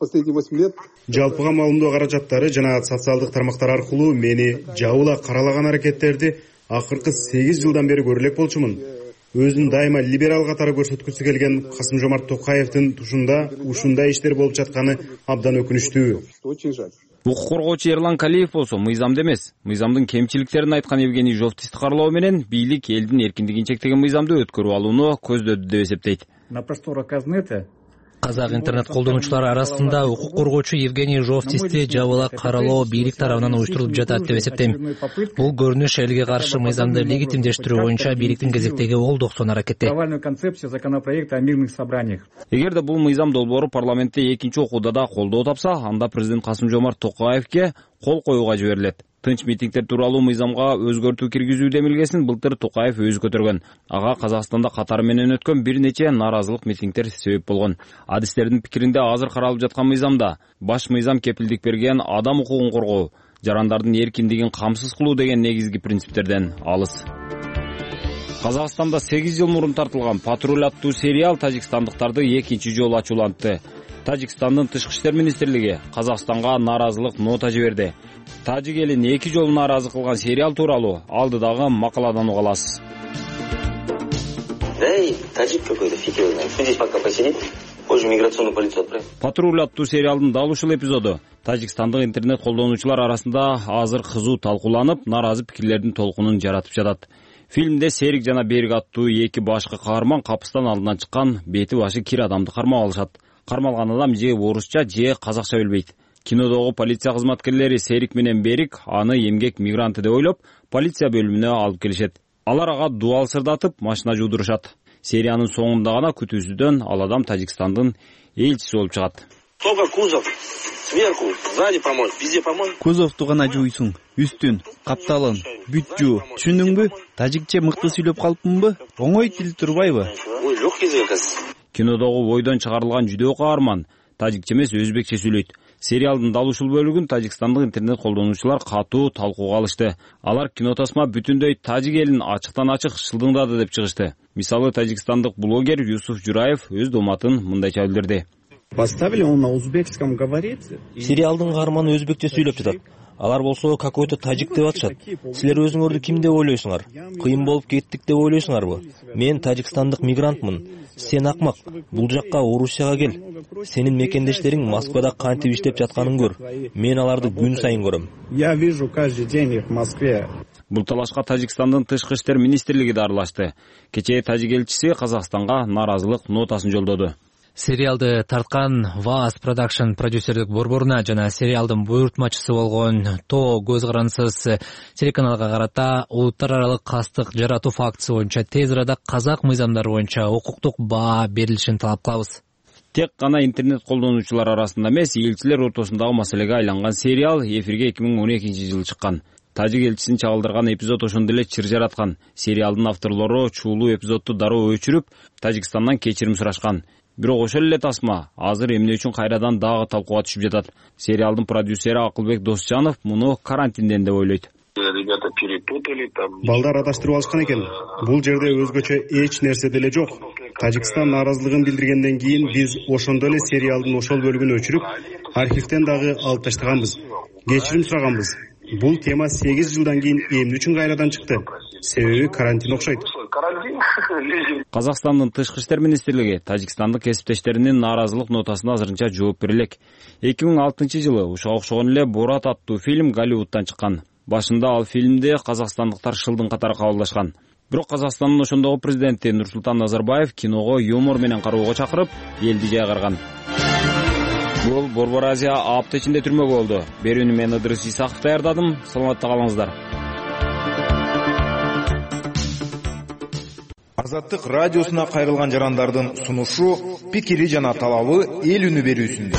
Жалпыга маалымдоо каражаттары жана социалдык тармактар аркылуу мени жабыла каралаган аракеттерди акыркы сегиз жылдан бери көрүлөк болчумун. Өзүн дайыма либерал катары көрсөткүсү келген Касым Жомарт Токаевдин тушунда ушундай иштер болуп жатканы абдан өкүнүчтүү. Укук коргоочу Эрлан Калиев болсо мыйзамды эмес, мыйзамдын кемчиликтерин айткан Евгений Жовтисти каралоо менен бийлик элдин эркиндигин чектеген мыйзамды өткөрүп алууну көздөдү деп эсептейт. На просторах Казнета Казак интернет колдонуучулары арасында укук коргоочу Евгений Жовтисти жабыла каралоо бийлик тарабынан уюштурулуп жатат деп эсептейм. Бул көрүнүш элге каршы мыйзамды легитимдештирүү боюнча бийликтин кезектеги олдоксон аракети. Эгерде бул мыйзам долбоору парламентте экинчи окууда да колдоо тапса, анда президент Касым Жомарт Токаевге кол коюуга жиберилет. Тынч митингдер тууралуу мыйзамга өзгөртүү киргизүү демилгесин былтыр Токаев өзү көтөргөн. Ага Казакстанда катары менен өткөн бир нече наразылык митингдер себеп болгон. Адистердин пикиринде азыр каралып жаткан мыйзамда баш мыйзам кепилдик берген адам укугун коргоо, жарандардын эркиндигин камсыз кылуу деген негизги принциптерден алыс. Казакстанда сегиз жыл мурун тартылган патруль аттуу сериал тажикстандыктарды экинчи жолу ачуулантты. Тажикстандын тышкы иштер министрлиги Казакстанга наразылык нота жиберди. Тажик элин эки жолу нааразы кылган сериал тууралуу алдыдагы макаладан уга аласыз. Да и тажик какой-то фиг его знает. Здесь пока посидит, позже миграционную полицию отправим. Патруль аттуу сериалдын дал ушул эпизоду Тажикстандык интернет колдонуучулар арасында азыр кызуу талкууланып, наразы пикирлердин толкунун жаратып жатат. Фильмде Серик жана Берик аттуу эки башкы каарман капыстан алдынан чыккан бети башы кир адамды кармап алышат. Кармалган адам же орусча же казакча билбейт. Кинодогу полиция кызматкерлери Серик менен Берик аны эмгек мигранты деп ойлоп, полиция бөлүмүнө алып келишет. Алар ага дуал сырдатып, машина жуудурушат. Сериянын соңунда гана күтүүсүздөн ал адам Тажикстандын элчиси болуп чыгат. Только кузов, сверху, сзади помой, везде помой. Кузовту гана жуйсуң, үстүн, капталын, бүт жуу. Түшүндүңбү? Тажикче мыкты сүйлөп калыпмынбы? Оңой тил турбайбы? Ой, лёгкий язык. Кинодогу бойдон чыгарылган жүдөө каарман тажикче эмес өзбекче сүйлөйт. Сериалдын дал ушул бөлүгүн тажикстандык интернет колдонуучулар катуу талкууга алышты. Алар кинотасма бүтүндөй тажик элин ачыктан ачык шылдыңдады деп чыгышты. Мисалы тажикстандык блогер Юсуф Жураев өз доматын мындайча билдирди. Поставили он на узбекском говорит. Сериалдын каарманы өзбекче сүйлөп жатат. Алар болсо какой-то тажик деп атышат. Силер өзүңөрдү ким деп ойлойсуңар? Кыйын болуп кеттик деп ойлойсуңарбы? Мен тажикстандык мигрантмын. Сен акмак. Бул жакка Орусияга кел. Сенин мекендештериң Москвада кантип иштеп жатканын көр. Мен аларды күн сайын көрөм. Я вижу каждый день в Москве. Бул талашка Тажикстандын тышкы иштер министрлиги да аралашты. Кечээ тажик элчиси Казакстанга наразылык нотасын жолдоду. Сериалды тарткан Ваас Production продюсердик борборуна жана сериалдын буйртмачысы болгон То көз карансыз телеканалга карата улуттар аралык кастык жаратуу фактысы боюнча тез арада казак мыйзамдары боюнча укуктук баа берилишин талап кылабыз. Тек гана интернет колдонуучулар арасында эмес, элчилер ортосундагы маселеге айланган сериал эфирге эки миң он экинчи жылы чыккан. Тажик элчисин чагылдырган эпизод ошондо эле чыр жараткан. Сериалдын авторлору чуулуу эпизодду дароо өчүрүп, Тажикстандан кечирим сурашкан. Бирок ошол эле тасма азыр эмне үчүн кайрадан дагы талкууга түшүп жатат. Сериалдын продюсери Акылбек Досжанов муну карантинден деп ойлойт. Балдар адаштырып алышкан экен. Бул жерде өзгөчө эч нерсе деле жок. Тажикстан нааразылыгын билдиргенден кийин биз ошондо эле сериалдын ошол бөлүгүн өчүрүп, архивден дагы алып таштаганбыз. Кечирим сураганбыз. Бул тема сегиз жылдан кийин эмне үчүн кайрадан чыкты? Себеби карантин окшойт. Казакстандын тышкы иштер министрлиги Тажикстандык кесиптештеринин нааразылык нотасына азырынча жооп бере элек. эки миң алтынчы жылы ушуга окшогон эле Борат аттуу фильм Голливудтан чыккан. Башында ал фильмди казакстандыктар шылдың катары кабылдашкан. Бирок Казакстандын ошондогу президенти Нурсултан Назарбаев киного юмор менен кароого чакырып, элди жайгарган. Бул Борбор Азия апта ичинде түрмөгө болду. Берүүнү мен Ыдырыс Исаков даярдадым. Саламатта калыңыздар. Азаттык радиосуна кайрылган жарандардын сунушу, пикири жана талабы эл үнү берүүсүндө.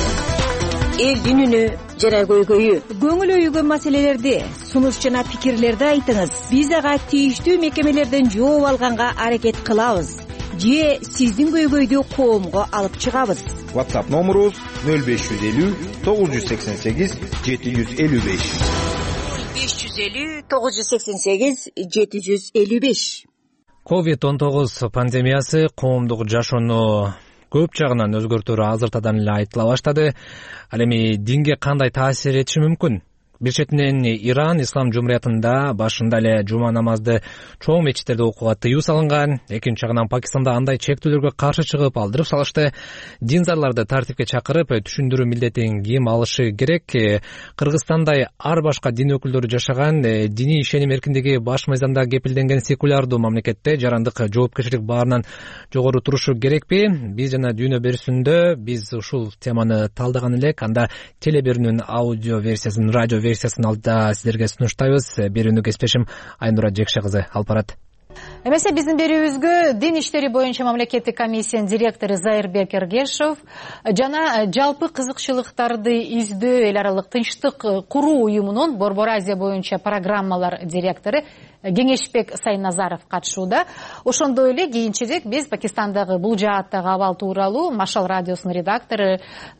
Элдин үнү жана көйгөйү. Көңүл өйгөн маселелерди, сунуш жана пикирлерди айтыңыз. Биз ага тийиштүү мекемелерден жооп алганга аракет кылабыз. Же сиздин көйгөйдү коомго алып чыгабыз. WhatsApp номерубуз нөл беш жүз элүү тогуз жүз сексен сегиз жети жүз элүү беш. нөл беш жүз элүү тогуз жүз сексен сегиз жети жүз элүү беш. ковид он тогуз пандемиясы коомдук жашоону көп жагынан өзгөртөөрү азыртадан эле айтыла баштады. Ал эми динге кандай таасир этиши мүмкүн? Бир четинен Иран ислам жумуриятында башында эле жума намазды чоң мечиттерде окууга тыюу салынган. Экинчи жагынан Пакистанда андай чектөөлөргө каршы чыгып алдырып салышты. Динзарларды тартипке чакырып түшүндүрүү милдетин ким алышы керек? Кыргызстандай ар башка дин өкүлдөрү жашаган диний ишеним эркиндиги баш мыйзамда кепилденген секулярдуу мамлекетте жарандык жоопкерчилик баарынан жогору турушу керекпи? Биз жана дүйнө берүүсүндө биз ушул теманы талдаган элек. Анда теле берүүнүн аудио версиясын, радио версиясын алда сиздерге сунуштайбыз. Берүүнү кесиптешим Айнура Жекше кызы алып барат. Эмесе биздин берүүбүзгө дин иштери боюнча мамлекеттик комиссиянын директору Зайырбек Эргешев жана жалпы кызыкчылыктарды издөө эл аралык тынчтык куруу уюмунун Борбор Азия боюнча программалар директору Кеңешбек Сайназаров катышууда. Ошондой эле кийинчерээк биз Пакистандагы бул жааттагы абал тууралуу Машал радиосунун редактору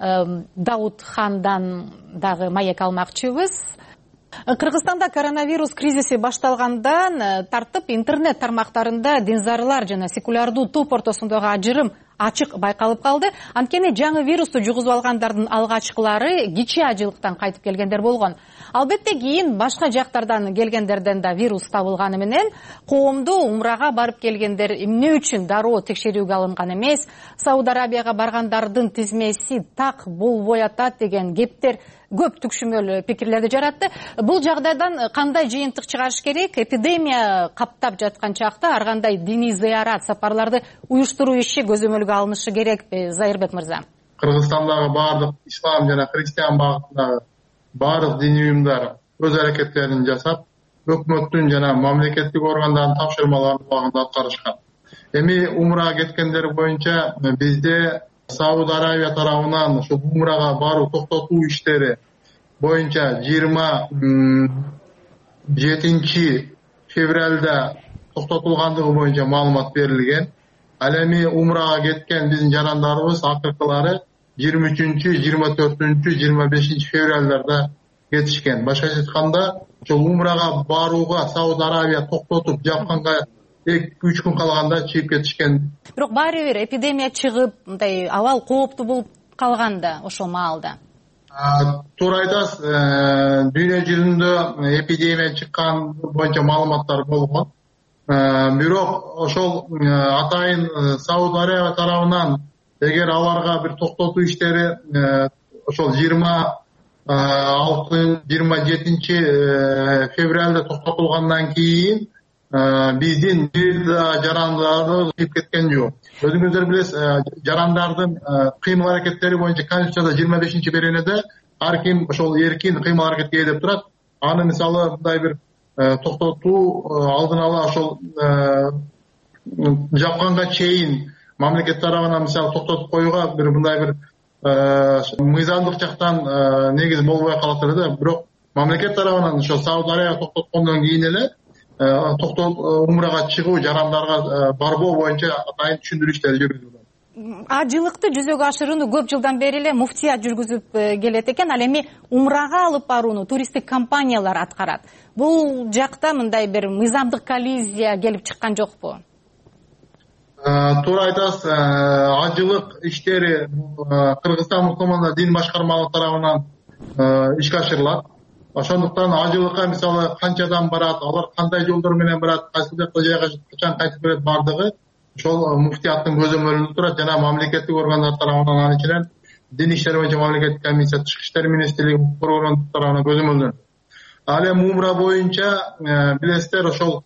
Дауд Хандан дагы маек алмакчыбыз. Кыргызстанда коронавирус кризиси башталгандан тартып интернет тармактарында динзарлар жана секулярдуу топ ортосундагы ажырым ачык байкалып калды. Анткени жаңы вирусту жугузуп алгандардын алгачкылары кичи ажылыктан кайтып келгендер болгон. Албетте кийин башка жактардан келгендерден да вирус табылганы менен коомду умрага барып келгендер эмне үчүн дароо текшерүүгө алынган эмес, Сауд Арабияга баргандардын тизмеси так болбой атат деген кептер көп түкшүмөл пикирлерди жаратты. Бул жагдайдан кандай жыйынтык чыгарыш керек? Эпидемия каптап жаткан чакта ар кандай диний зыярат, сапарларды уюштуруу иши көзөмөлгө алынышы керекпи, Зайырбек мырза? Кыргызстандагы баардык ислам жана христиан багытындагы баардык диний уюмдар өз аракеттерин жасап, өкмөттүн жана мамлекеттик органдардын тапшырмаларын убагында аткарышкан. Эми умрага кеткендер боюнча бизде Сауд Арабия тарабынан ушу умрага баруу токтотуу иштери боюнча жыйырма жетинчи февралда токтотулгандыгы боюнча маалымат берилген. Ал эми умрага кеткен биздин жарандарыбыз акыркылары жыйырма үчүнчү, жыйырма төртүнчү, жыйырма бешинчи февралдарда кетишкен. Башкача айтканда, ошол умрага барууга Сауд Арабия токтотуп жапканга эки үч күн калганда чыгып кетишкен. Бирок баары бир эпидемия чыгып, мындай абал кооптуу болуп калганда ошол маалда. Туура айтасыз, дүйнө жүзүндө эпидемия чыккан боюнча маалыматтар болгон. Бирок ошол атайын Сауд Арабия тарабынан эгер аларга бир токтотуу иштери ошол жыйырма алты жыйырма жетинчи февралда токтотулгандан кийин биздин бир да жарандарды кыйып кеткен жок. Өзүңүздөр билесиз, жарандардын кыймыл аракеттери боюнча Конституцияда жыйырма бешинчи беренеде ар ким ошол эркин кыймыл аракетке ээ деп турат. Аны мисалы мындай бир токтотуу алдын ала ошол жапканга чейин мамлекет тарабынан мисалы токтотуп коюуга бир мындай бир мыйзамдык жактан негиз болбой калат эле да. Бирок мамлекет тарабынан ошо Сауд Арабия токтоткондон кийин эле токтоп умрага чыгуу, жарандарга барбоо боюнча атайын түшүндүрүү иштери жүргүзүлөт. Ажылыкты жүзөгө ашырууну көп жылдан бери эле муфтият жүргүзүп келет экен. Ал эми умрага алып барууну туристтик компаниялар аткарат. Бул жакта мындай бир мыйзамдык коллизия келип чыккан жокпу? Туура айтасыз. Ажылык иштери Кыргызстан мусулмандар дин башкармалыгы тарабынан ишке ашырылат. Ошондуктан ажылыкка мисалы канчадан барат, алар кандай жолдор менен барат, кайсы жакка жайга качан кайтып келет бардыгы ошол муфтияттын көзөмөлүндө турат жана мамлекеттик органдар тарабынан анын ичинен дин иштери боюнча мамлекеттик комиссия, тышкы иштер министрлиги органдар тарабынан көзөмөлдөнөт. Ал эми умра боюнча билесиздер ошол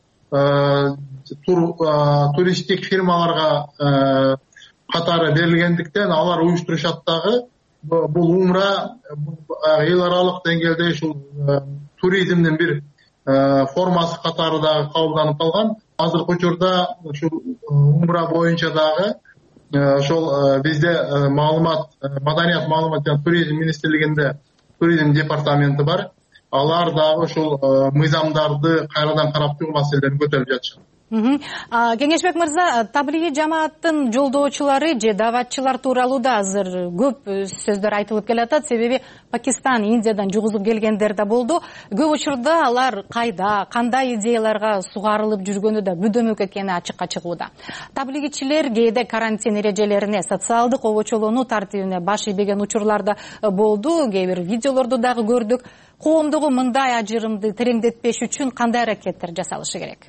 туристтик фирмаларга катары берилгендиктен алар уюштурушат дагы. Бул умра эл аралык деңгээлде ушул туризмдин бир формасы катары дагы кабылданып калган. Азыркы учурда ушул умра боюнча дагы ошол бизде маалымат, маданият маалымат жана туризм министрлигинде туризм департаменти бар. Алар дагы ушул мыйзамдарды кайрадан карап чыгуу маселелерин көтөрүп жатышат. Кеңешбек мырза, таблиги жамааттын жолдоочулары же даватчылар тууралуу да азыр көп сөздөр айтылып келатат. Себеби Пакистан, Индиядан жугузуп келгендер да болду. Көп учурда алар кайда, кандай идеяларга сугарылып жүргөнү да бүдөмөк экени ачыкка чыгууда. Таблигичилер кээде карантин эрежелерине, социалдык обочолонуу тартибине баш ийбеген учурлар да болду. Кээ бир видеолорду дагы көрдүк. Коомдогу мындай ажырымды тереңдетпеш үчүн кандай аракеттер жасалышы керек?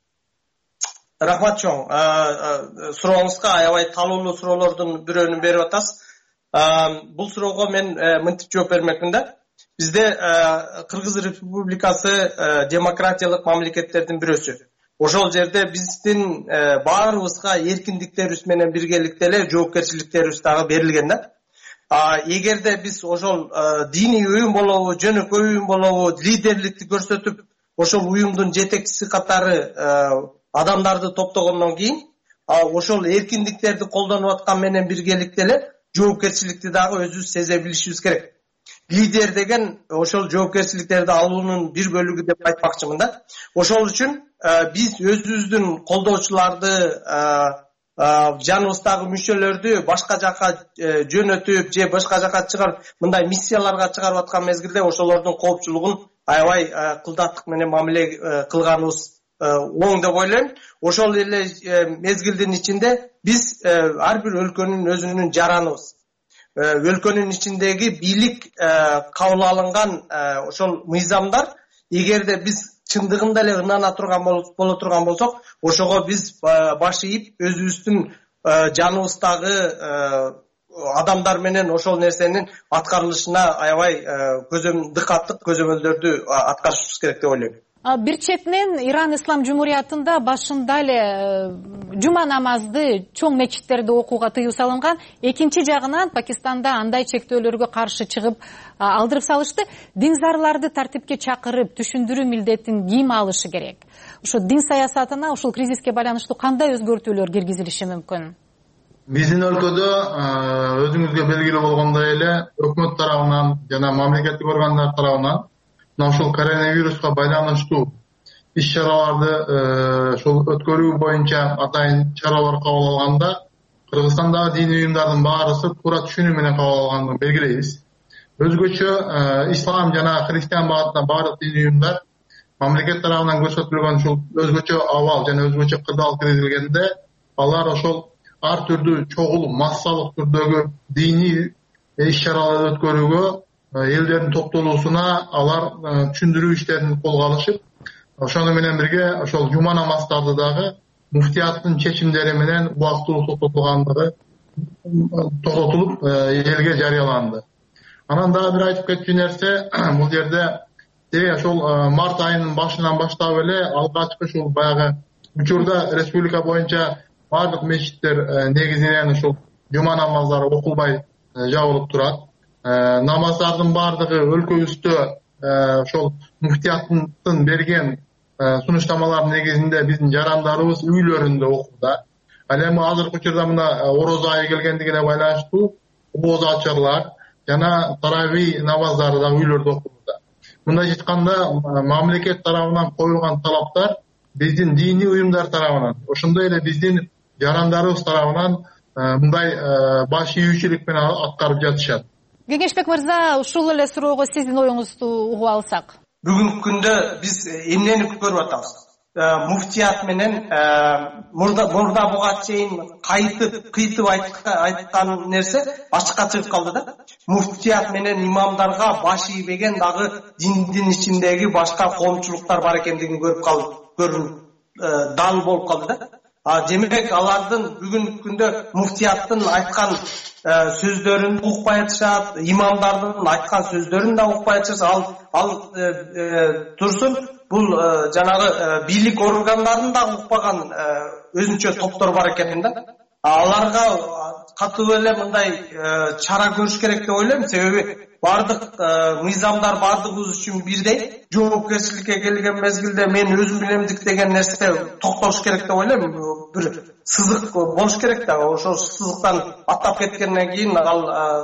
Рахмат чоң. Сурооңузга аябай талуулуу суроолордун бирөөнү берип атасыз. Бул суроого мен мынтип жооп бермекмин да. Бизде Кыргыз Республикасы демократиялык мамлекеттердин бирөөсү. Ошол жерде биздин баарыбызга эркиндиктерибиз менен биргеликте эле жоопкерчиликтерибиз дагы берилген да. Эгерде биз ошол диний уюм болобу, жөнөкөй уюм болобу, лидерликти көрсөтүп, ошол уюмдун жетекчиси катары адамдарды топтогондон кийин ошол эркиндиктерди колдонуп аткан менен биргеликте эле жоопкерчиликти дагы өзүбүз сезе билишибиз керек. Лидер деген ошол жоопкерчиликтерди алуунун бир бөлүгү деп айтмакчымын да. Ошол үчүн биз өзүбүздүн колдоочуларды, жаныбыздагы мүчөлөрдү башка жака жөнөтүп же башка жака чыгарып, мындай миссияларга чыгарып аткан мезгилде ошолордун коопчулугун аябай кылдаттык менен мамиле кылганыбыз оң деп ойлойм. Ошол эле мезгилдин ичинде биз ар бир өлкөнүн өзүнүн жараныбыз. Өлкөнүн ичиндеги бийлик кабыл алынган ошол мыйзамдар, эгерде биз чындыгында эле ынана турган боло турган болсок, ошого биз баш ийип өзүбүздүн жаныбыздагы адамдар менен ошол нерсенин аткарылышына аябай көзөм дыкаттык көзөмөлдөрдү аткарышыбыз керек деп ойлойм. Бир четинен Иран Ислам Жумурiyatында башында эле жума намазды чоң мечиттерде окууга тыюу салынган. Экинчи жагынан Пакистанда андай чектөөлөргө каршы чыгып алдырып салышты. Динзарларды тартипке чакырып, түшүндүрүү милдетин ким алышы керек? Ошо дин саясатына, ушул кризиске байланыштуу кандай өзгөртүүлөр киргизилиши мүмкүн? Биздин өлкөдө өзүңүзгө белгилүү болгондой эле өкмөт тарабынан жана мамлекеттик органдар тарабынан ошол коронавируска байланыштуу иш-чараларды ошол өткөрүү боюнча атайын чаралар кабыл алганда Кыргызстандагы диний уюмдардын баарысы туура түшүнүү менен кабыл алганын белгилейбиз. Өзгөчө ислам жана христиан багытта баардык диний уюмдар мамлекет тарабынан көрсөтүлгөн ушул өзгөчө абал жана өзгөчө кырдаал киргизилгенде алар ошол ар түрдүү чогулуп массалык түрдөгү диний иш-чараларды өткөрүүгө элдердин топтолуусуна алар түшүндүрүү иштерин колго алышып, ошону менен бирге ошол жума намаздарды дагы муфтияттын чечимдери менен убактылуу токтотулгандыгы токтотулуп элге жарыяланды. Анан дагы бир айтып кетчү нерсе, бул жерде себеби ошол март айынын башынан баштап эле алгачкы ушул баягы учурда республика боюнча баардык мечиттер негизинен ушул жума намаздары окулбай жабылып турат. Намаздардын баардыгы өлкөбүздө ошол муфтияттын берген сунуштамалардын негизинде биздин жарандарыбыз үйлөрүндө окууда. Ал эми азыркы учурда мына ороз айы келгендигине байланыштуу ооз ачарлар жана тарави намаздары дагы үйлөрдө окулууда. Мындай айтканда мамлекет тарабынан коюлган талаптар биздин диний уюмдар тарабынан, ошондой эле биздин жарандарыбыз тарабынан мындай баш ийүүчүлүк менен аткарып жатышат. Кеңешбек мырза, ушул эле суроого сиздин оюңузду угуп алсак. Бүгүнкү күндө биз эмнени көрүп атабыз? Муфтият менен мурда мурда буга чейин кайтып кыйтып айткан нерсе ачыкка чыгып калды да. Муфтият менен имамдарга баш ийбеген дагы диндин ичиндеги башка коомчулуктар бар экендигин көрүп калды. Көрүп дан болуп калды да. А демек алардын бүгүнкү күндө муфтияттын айткан сөздөрүн укпай атышат, имамдардын айткан сөздөрүн да укпай атышат. Ал ал турсун бул жанагы бийлик органдарын да укпаган өзүнчө топтор бар экен да. Аларга катуу эле мындай чара көрүш керек деп ойлойм. Себеби бардык мыйзамдар бардыгыбыз үчүн бирдей. Жоопкерчиликке келген мезгилде мен өзүм билемдик деген нерсе токтош керек деп ойлойм. Бир сызык болуш керек да. Ошол сызыктан аттап кеткенден кийин ал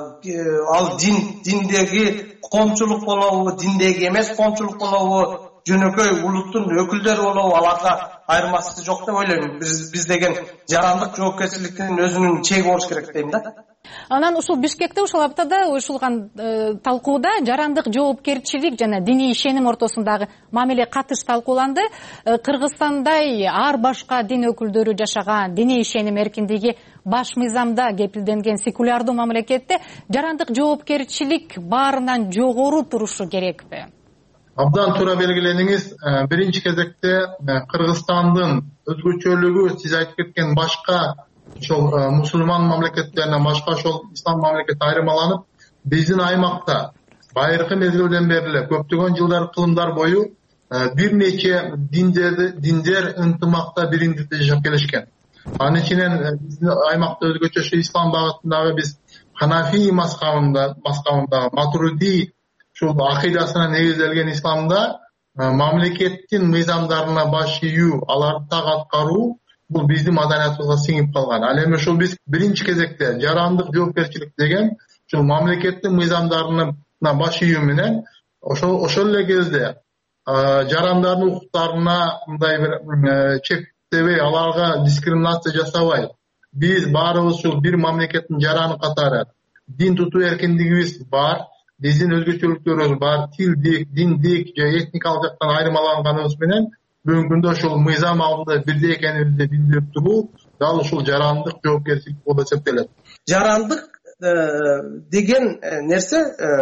ал дин диндеги коомчулук болобу, диндеги эмес коомчулук болобу, жөнөкөй улуттун өкүлдөрү болобу, аларга айырмасы жок деп ойлойм. Биз биз деген жарандык жоопкерчиликтин өзүнүн чеги болуш керек дейм да. Анан ушул Бишкекте ушул аптада уюшулган талкууда жарандык жоопкерчилик жана диний ишеним ортосундагы мамиле катыш талкууланды. Кыргызстандай ар башка дин өкүлдөрү жашаган диний ишеним эркиндиги баш мыйзамда кепилденген секулярдуу мамлекетте жарандык жоопкерчилик баарынан жогору турушу керекпи? Абдан туура белгиледиңиз. Биринчи кезекте Кыргызстандын өзгөчөлүгү сиз айтып кеткен башка ошол мусулман мамлекеттеринен башка ошол ислам мамлекети айырмаланып, биздин аймакта байыркы мезгилден бери эле көптөгөн жылдар кылымдар бою бир нече диндерди диндер ынтымакта бириндикте жашап келишкен. Анын ичинен биздин аймакта өзгөчө ислам багытындагы биз Ханафи мазхабында, мазхабында Матуриди ушул акыйдасына негизделген исламда мамлекеттин мыйзамдарына баш ийүү, аларды так аткаруу бул биздин маданиятыбызга сиңип калган. Ал эми ушул биз биринчи кезекте жарандык жоопкерчилик деген ушул мамлекеттин мыйзамдарына баш ийүү менен ошол ошол эле кезде жарандардын укуктарына мындай бир чектебей, аларга дискриминация жасабай, биз баарыбыз ушул бир мамлекеттин жараны катары дин тутуу эркиндигибиз бар, биздин өзгөчөлүктөрүбүз бар, тилдик, диндик же этникалык жактан айырмаланганыбыз менен бүгүнкү күндө ошол мыйзам алдында бирдей экенибизди билдирип туруу дал ушул жарандык жоопкерчилик болуп эсептелет. Жарандык деген нерсе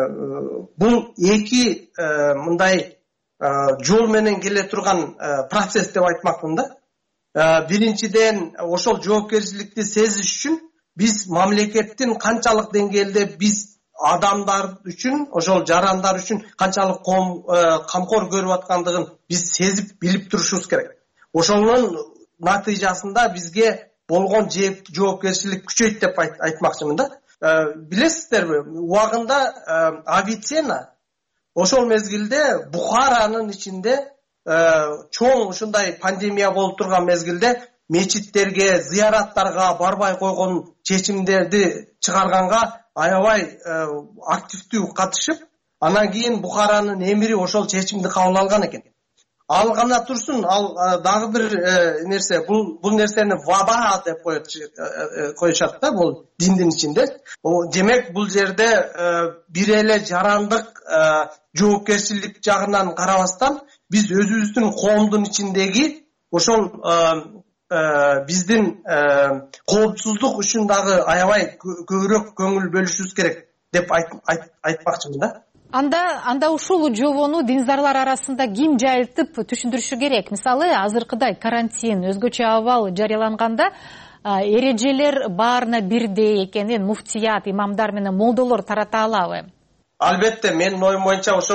бул эки мындай жол менен келе турган процесс деп айтмакмын да. Биринчиден ошол жоопкерчиликти сезиш үчүн биз мамлекеттин канчалык деңгээлде биз адамдар үчүн, ошол жарандар үчүн канчалык камкор көрүп аткандыгын биз сезип билип турушубуз керек. Ошонун натыйжасында бизге болгон жоопкерчилик күчөйт деп айтмакчымын да. Билесиздерби, убагында Авиценна ошол мезгилде Бухаранын ичинде чоң ушундай пандемия болуп турган мезгилде мечиттерге, зыяраттарга барбай койгон чечимдерди чыгарганга аябай активдүү катышып, анан кийин Бухаранын эмири ошол чечимди кабыл алган экен. Ал гана турсун, ал дагы бир нерсе, бул бул нерсени ваба деп коюшат да, бул диндин ичинде. Демек бул жерде бир эле жарандык жоопкерчилик жагынан карабастан биз өзүбүздүн коомдун ичиндеги ошол биздин коопсуздук үчүн дагы аябай көбүрөөк көңүл бөлүшүбүз керек деп айтмакчымын да. Анда анда ушул жобону диндарлар арасында ким жайылтып түшүндүрүшү керек? Мисалы, азыркыдай карантин, өзгөчө абал жарыяланганда эрежелер баарына бирдей экенин муфтият, имамдар менен молдолор тарата алабы? Албетте, менин оюм боюнча ошол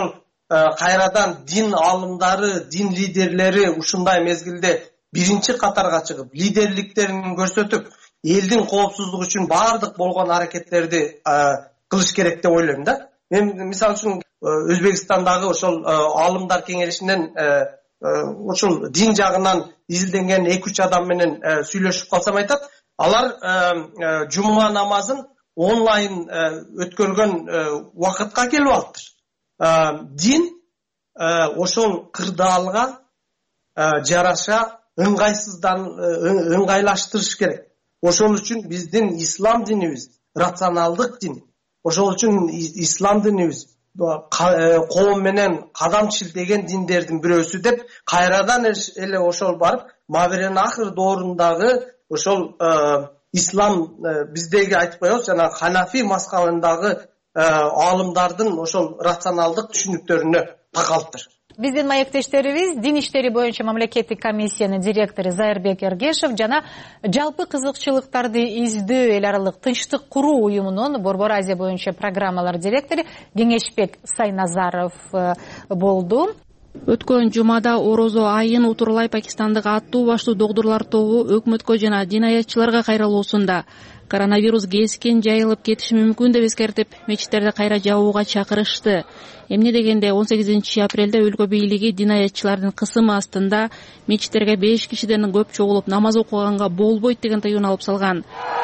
кайрадан дин аалымдары, дин лидерлери ушундай мезгилде биринчи катарга чыгып, лидерликтерин көрсөтүп, элдин коопсуздугу үчүн баардык болгон аракеттерди кылыш керек деп ойлойм да. Мен мисалы үчүн Өзбекстандагы ошол аалымдар кеңешинен ошол дин жагынан изилденген эки үч адам менен сүйлөшүп калсам айтат, алар жума намазын онлайн өткөргөн убакытка келип алыптыр. Дин ошол кырдаалга жараша ыңгайсыздан ыңгайлаштырыш керек. Ошол үчүн биздин ислам динибиз рационалдык дин. Ошол үчүн ислам динибиз коом менен кадам шилтеген диндердин бирөөсү деп кайрадан эле ошол барып Маберен Ахыр доорундагы ошол ислам биздеги айтып коебуз, жана Ханафи мазхабындагы аалымдардын ошол рационалдык түшүнүктөрүнө такалыптыр. Биздин маектештерибиз Дин иштери боюнча мамлекеттик комиссиянын директору Зайырбек Эргешев жана жалпы кызыкчылыктарды издөө эл аралык тынчтык куруу уюмунун Борбор Азия боюнча программалар директору Кеңешбек Сайназаров болду. Өткөн жумада орозо айын утурлай Пакистандык аттуу баштуу догдурлар тобу өкмөткө жана динаятчыларга кайрылуусунда коронавирус кескен жайылып кетиши мүмкүн деп эскертип, мечиттерди кайра жабууга чакырышты. Эмне дегенде он сегизинчи апрелде өлкө бийлиги динаятчылардын кысымы астында мечиттерге беш кишиден көп чогулуп намаз окуганга болбойт деген тыюун алып салган.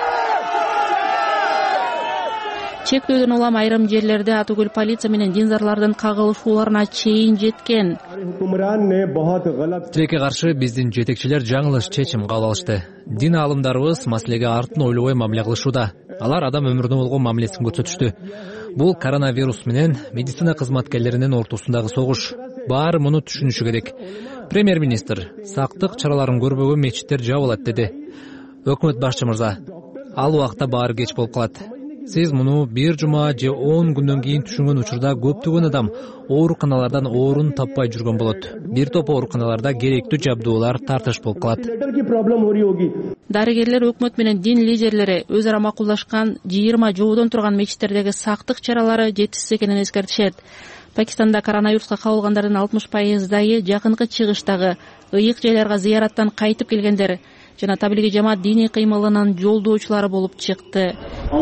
Чектөөдөн улам айрым жерлерде атүгүл полиция менен динзарлардын кагылышууларына чейин жеткен. Тилекке каршы биздин жетекчилер жаңылыш чечим кабыл алышты. Дин аалымдарыбыз маселеге артын ойлобой мамиле кылышууда. Алар адам өмүрүнө болгон мамилесин көрсөтүштү. Бул коронавирус менен медицина кызматкерлеринин ортосундагы согуш. Баары муну түшүнүшү керек. Премьер-министр сактык чараларын көрбөгөн мечиттер жабылат деди. Өкмөт башчы мырза, ал убакта баары кеч болуп калат. Сиз муну бир жума же он күндөн кийин түшүнгөн учурда көптөгөн адам ооруканалардан орун таппай жүргөн болот. Бир топ ооруканаларда керектүү жабдуулар тартыш болуп калат. Дарыгерлер өкмөт менен дин лидерлери өз ара макулдашкан жыйырма жободон турган мечиттердеги сактык чаралары жетишсиз экенин эскертишет. Пакистанда коронавируска кабылгандардын алтымыш пайыздайы жакынкы чыгыштагы ыйык жайларга зыяраттан кайтып келгендер жана таблиги жамаат диний кыймылынын жолдоочулары болуп чыкты.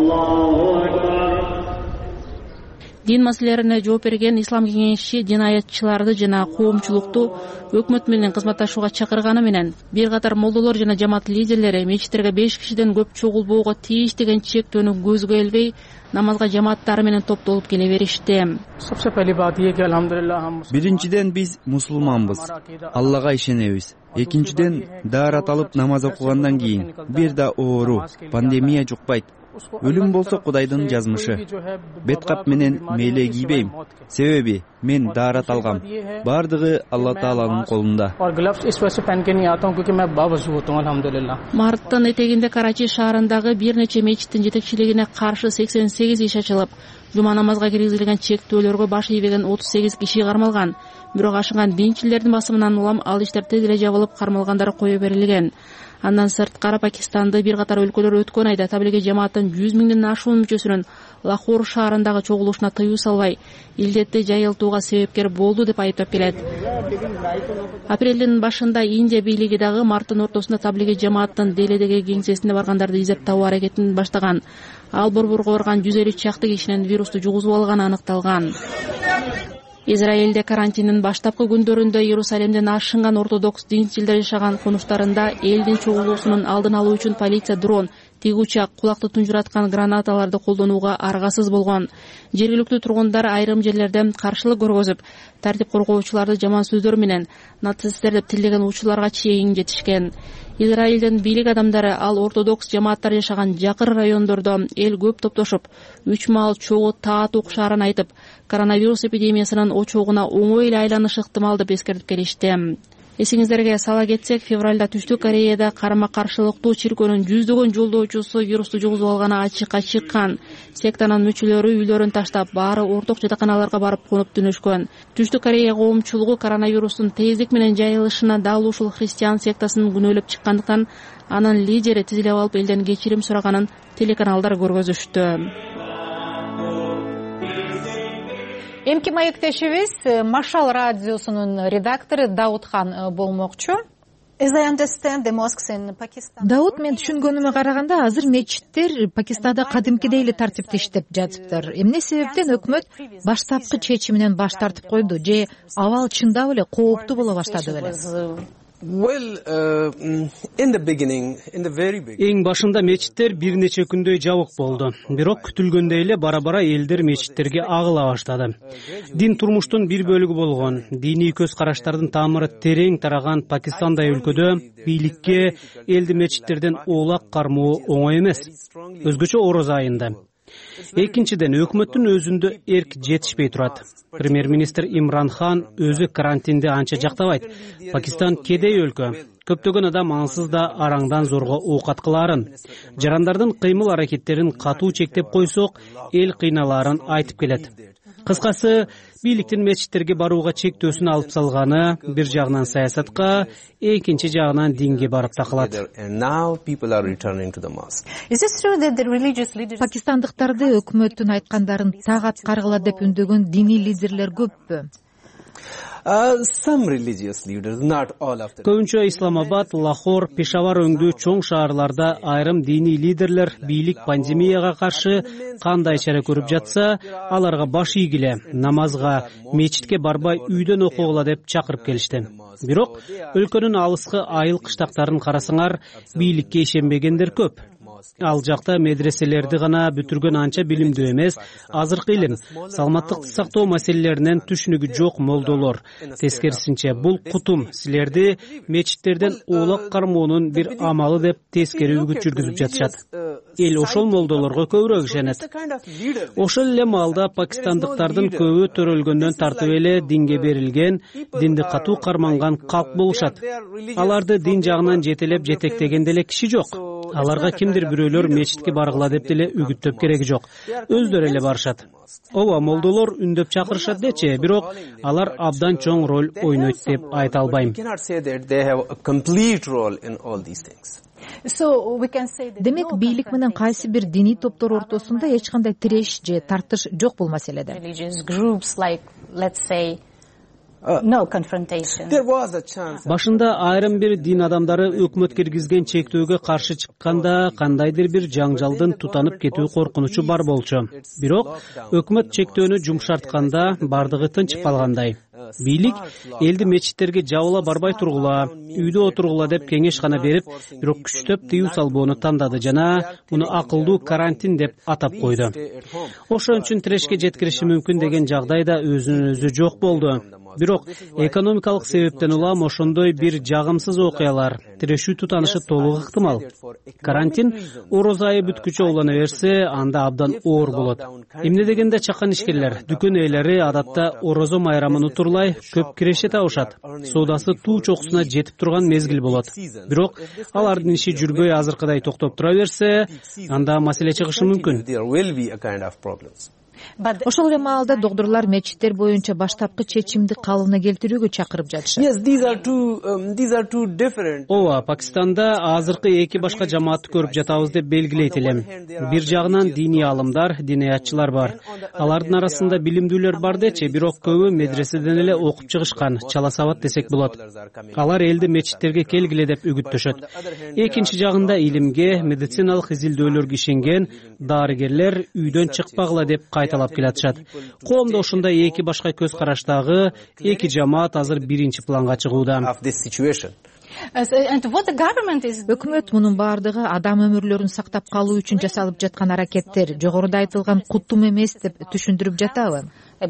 Дин маселелерине жооп берген Ислам кеңеши динаятчыларды жана коомчулукту өкмөт менен кызматташууга чакырганы менен бир катар молдолор жана жамаат лидерлери мечиттерге беш кишиден көп чогулбоого тийиш деген чектөөнү көзгө илбей намазга жамааттары менен топтолуп келе беришти. Биринчиден биз мусулманбыз, Аллага ишенебиз. Экинчиден даарат алып намаз окугандан кийин бир да оору, пандемия жукпайт. Өлүм болсо Кудайдын жазмышы. Бет кап менен мейле кийбейм. Себеби мен даарат алгам. Бардыгы Алла Тааланын колунда. Марттын этегинде Карачи шаарындагы бир нече мечиттин жетекчилигине каршы сексен сегиз иш ачылып, жума намазга киргизилген чектөөлөргө баш ийбеген отуз сегиз киши кармалган. Бирок ашыган динчилердин басымынан улам ал иштер тез эле жабылып, кармалгандар кое берилген. Андан сырткары Пакистанды бир катар өлкөлөр өткөн айда таблиги жамааттын жүз миңден ашуун мүчөсүнүн Лахор шаарындагы чогулушуна тыюу салбай, илдетти жайылтууга себепкер болду деп айыптап келет. Апрелдин башында Индия бийлиги дагы марттын ортосунда таблиги жамааттын Делидеги кеңсесине баргандарды издеп табуу аракетин баштаган. Ал борборго барган жүз элүү чакты кишинин вирусту жугузуп алганы аныкталган. Израилде карантиндин баштапкы күндөрүндө Иерусалимден ашынган ортодокс динчилдер жашаган конуштарында элдин чогулуусунун алдын алуу үчүн полиция дрон, тигучак, кулакты тунжураткан гранаталарды колдонууга аргасыз болгон. Жергиликтүү тургундар айрым жерлерде каршылык көргөзүп, тартип коргоочуларды жаман сөздөр менен нацисттер деп тилдеген учурларга чейин жетишкен. Израилдин бийлик адамдары ал ортодокс жамааттар жашаган жакыр райондордо эл көп топтошуп, үч маал чогуу таат укшаарын айтып, коронавирус эпидемиясынын очогуна оңой эле айланышы ыктымал деп эскертип келишти. Эсиңиздерге сала кетсек, февралда Түштүк Кореяда карама-каршылыктуу чиркөөнүн жүздөгөн жолдоочусу вирусту жугузуп алганы ачыкка чыккан. Сектанын мүчөлөрү үйлөрүн таштап, баары орток жатаканаларга барып конуп түнөшкөн. Түштүк Корея коомчулугу коронавирустун тездик менен жайылышына дал ушул христиан сектасын күнөөлөп чыккандыктан анын лидери тизилеп алып элден кечирим сураганын телеканалдар көргөзүштү. эмки маектешибиз Машал радиосунун редактору Даудхан болмокчу. Дауд, мен түшүнгөнүмө караганда азыр мечиттер Пакистанда кадимкидей эле тартипте иштеп жатыптыр. Эмне себептен өкмөт баштапкы чечиминен баш тартып койду же абал чындап эле кооптуу боло баштады беле? Эң башында мечиттер бир нече күндөй жабык болду. Бирок күтүлгөндөй эле бара-бара элдер мечиттерге агыла баштады. Дин турмуштун бир бөлүгү болгон, диний көз караштардын тамыры терең тараган Пакистандай өлкөдө бийликке элди мечиттерден оолак кармоо оңой эмес. Өзгөчө орозо айында. Экинчиден, өкмөттүн өзүндө эрк жетишпей турат. Премьер-министр Имран Хан өзү карантинди анча жактабайт. Пакистан кедей өлкө. Көптөгөн адам ансыз да араңдан зорго оокат кылаарын. Жарандардын кыймыл аракеттерин катуу чектеп койсок, эл кыйналаарын айтып келет. Кыскасы, бийликтин мечиттерге барууга чектөөсүн алып салганы бир жагынан саясатка, экинчи жагынан динге барып такылат. Пакистандыктарды өкмөттүн айткандарын так аткаргыла деп үндөгөн диний лидерлер көппү? Көбүнчө Исламабад, Лахор, Пешавар өңдүү чоң шаарларда айрым диний лидерлер бийлик пандемияга каршы кандай чара көрүп жатса, аларга баш ийгиле, намазга, мечитке барбай үйдөн окугула деп чакырып келишти. Бирок өлкөнүн алыскы айыл кыштактарын карасаңар, бийликке ишенбегендер көп. Ал жакта медреселерди гана бүтүргөн анча билимдүү эмес, азыркы илим, саламаттыкты сактоо маселелеринен түшүнүгү жок молдолор. Тескерисинче, бул кутум силерди мечиттерден оолак кармоонун бир амалы деп тескери үгүт жүргүзүп жатышат. Эл ошол молдолорго көбүрөөк ишенет. Ошол эле маалда пакистандыктардын көбү төрөлгөндөн тартып эле динге берилген, динди катуу карманган калк болушат. Аларды дин жагынан жетелеп жетектеген деле киши жок. Аларга кимдир бирөөлөр мечитке баргыла деп деле үгүттөп кереги жок. Өздөрү эле барышат. Ооба, молдолор үндөп чакырышат дечи, бирок алар абдан чоң роль ойнойт деп айта албайм. Демек, бийлик менен кайсы бир диний топтор ортосунда эч кандай тиреш же тартыш жок бул маселеде. Башында айрым бир дин адамдары өкмөт киргизген чектөөгө каршы чыкканда кандайдыр бир жаңжалдын тутанып кетүү коркунучу бар болчу. Бирок өкмөт чектөөнү жумшартканда бардыгы тынчып калгандай. Бийлик элди мечиттерге жабыла барбай тургула, үйдө отургула деп кеңеш гана берип, бирок күчтөп тыюу салбоону тандады жана муну акылдуу карантин деп атап койду. Ошон үчүн тирешке жеткириши мүмкүн деген жагдай да өзүнөн өзү жок болду. Бирок экономикалык себептен улам ошондой бир жагымсыз окуялар, тирешүү тутанышы толук ыктымал. Карантин орозо айы бүткүчө улана берсе, анда абдан оор болот. Эмне дегенде чакан ишкерлер, дүкөн ээлери адатта орозо майрамын утурлай көп киреше табышат. Соодасы туу чокусуна жетип турган мезгил болот. Бирок алардын иши жүрбөй азыркыдай токтоп тура берсе, анда маселе чыгышы мүмкүн. Ошол эле маалда доктурлар мечиттер боюнча баштапкы чечимди калыбына келтирүүгө чакырып жатышат. Ооба, Пакистанда азыркы эки башка жамаатты көрүп жатабыз деп белгилейт элем. Бир жагынан диний алымдар, диниятчылар бар. Алардын арасында билимдүүлөр бар дечи, бирок көбү медреседен эле окуп чыгышкан, чала сабат десек болот. Алар элди мечиттерге келгиле деп үгүттөшөт. Экинчи жагында илимге, медициналык изилдөөлөргө ишенген дарыгерлер үйдөн чыкпагыла деп кайталап келатышат. Коомдо ошондой эки башка көз караштагы эки жамаат азыр биринчи планга чыгууда. Өкмөт мунун баардыгы адам өмүрлөрүн сактап калуу үчүн жасалып жаткан аракеттер, жогоруда айтылган кутум эмес деп түшүндүрүп жатабы?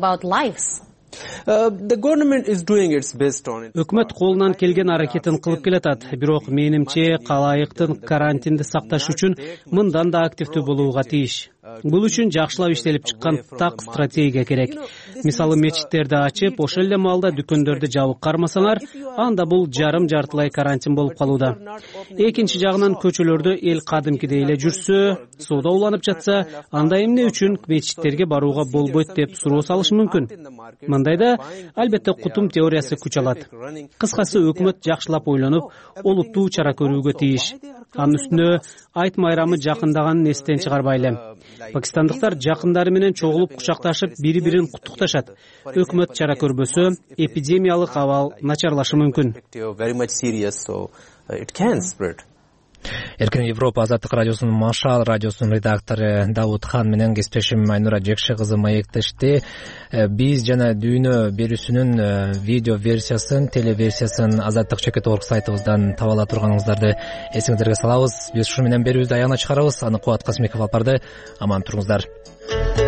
Өкмөт колунан келген аракетин кылып келатат, бирок менимче калайыктын карантинди сакташ үчүн мындан да активдүү болууга тийиш. Бул үчүн жакшылап иштелип чыккан так стратегия керек. Мисалы, мечиттерди ачып, ошол эле маалда дүкөндөрдү жабык кармасаңар, анда бул жарым жартылай карантин болуп калууда. Экинчи жагынан көчөлөрдө эл кадимкидей эле жүрсө, соода уланып жатса, анда эмне үчүн мечиттерге барууга болбойт деп суроо салышы мүмкүн. Мындайда албетте кутум теориясы күч алат. Кыскасы, өкмөт жакшылап ойлонуп, олуттуу чара көрүүгө тийиш. Анын үстүнө айт майрамы жакындаганын эстен чыгарбайлы. Пакистандыктар жакындары менен чогулуп кучакташып бири бирин куттукташат. Өкмөт чара көрбөсө, эпидемиялык абал начарлашы мүмкүн. Эркин Европа Азаттык радиосунун Машал радиосунун редактору Давуд Хан менен кесиптешим Айнура Жекши кызы маектешти. Биз жана дүйнө берүүсүнүн видео версиясын, телеверсиясын Азаттык чекит орг сайтыбыздан таба ала турганыңыздарды эсиңиздерге салабыз. Биз ушу менен берүүбүздү аягына чыгарабыз. Аны Кубат Касмеков алып барды. Аман туруңуздар.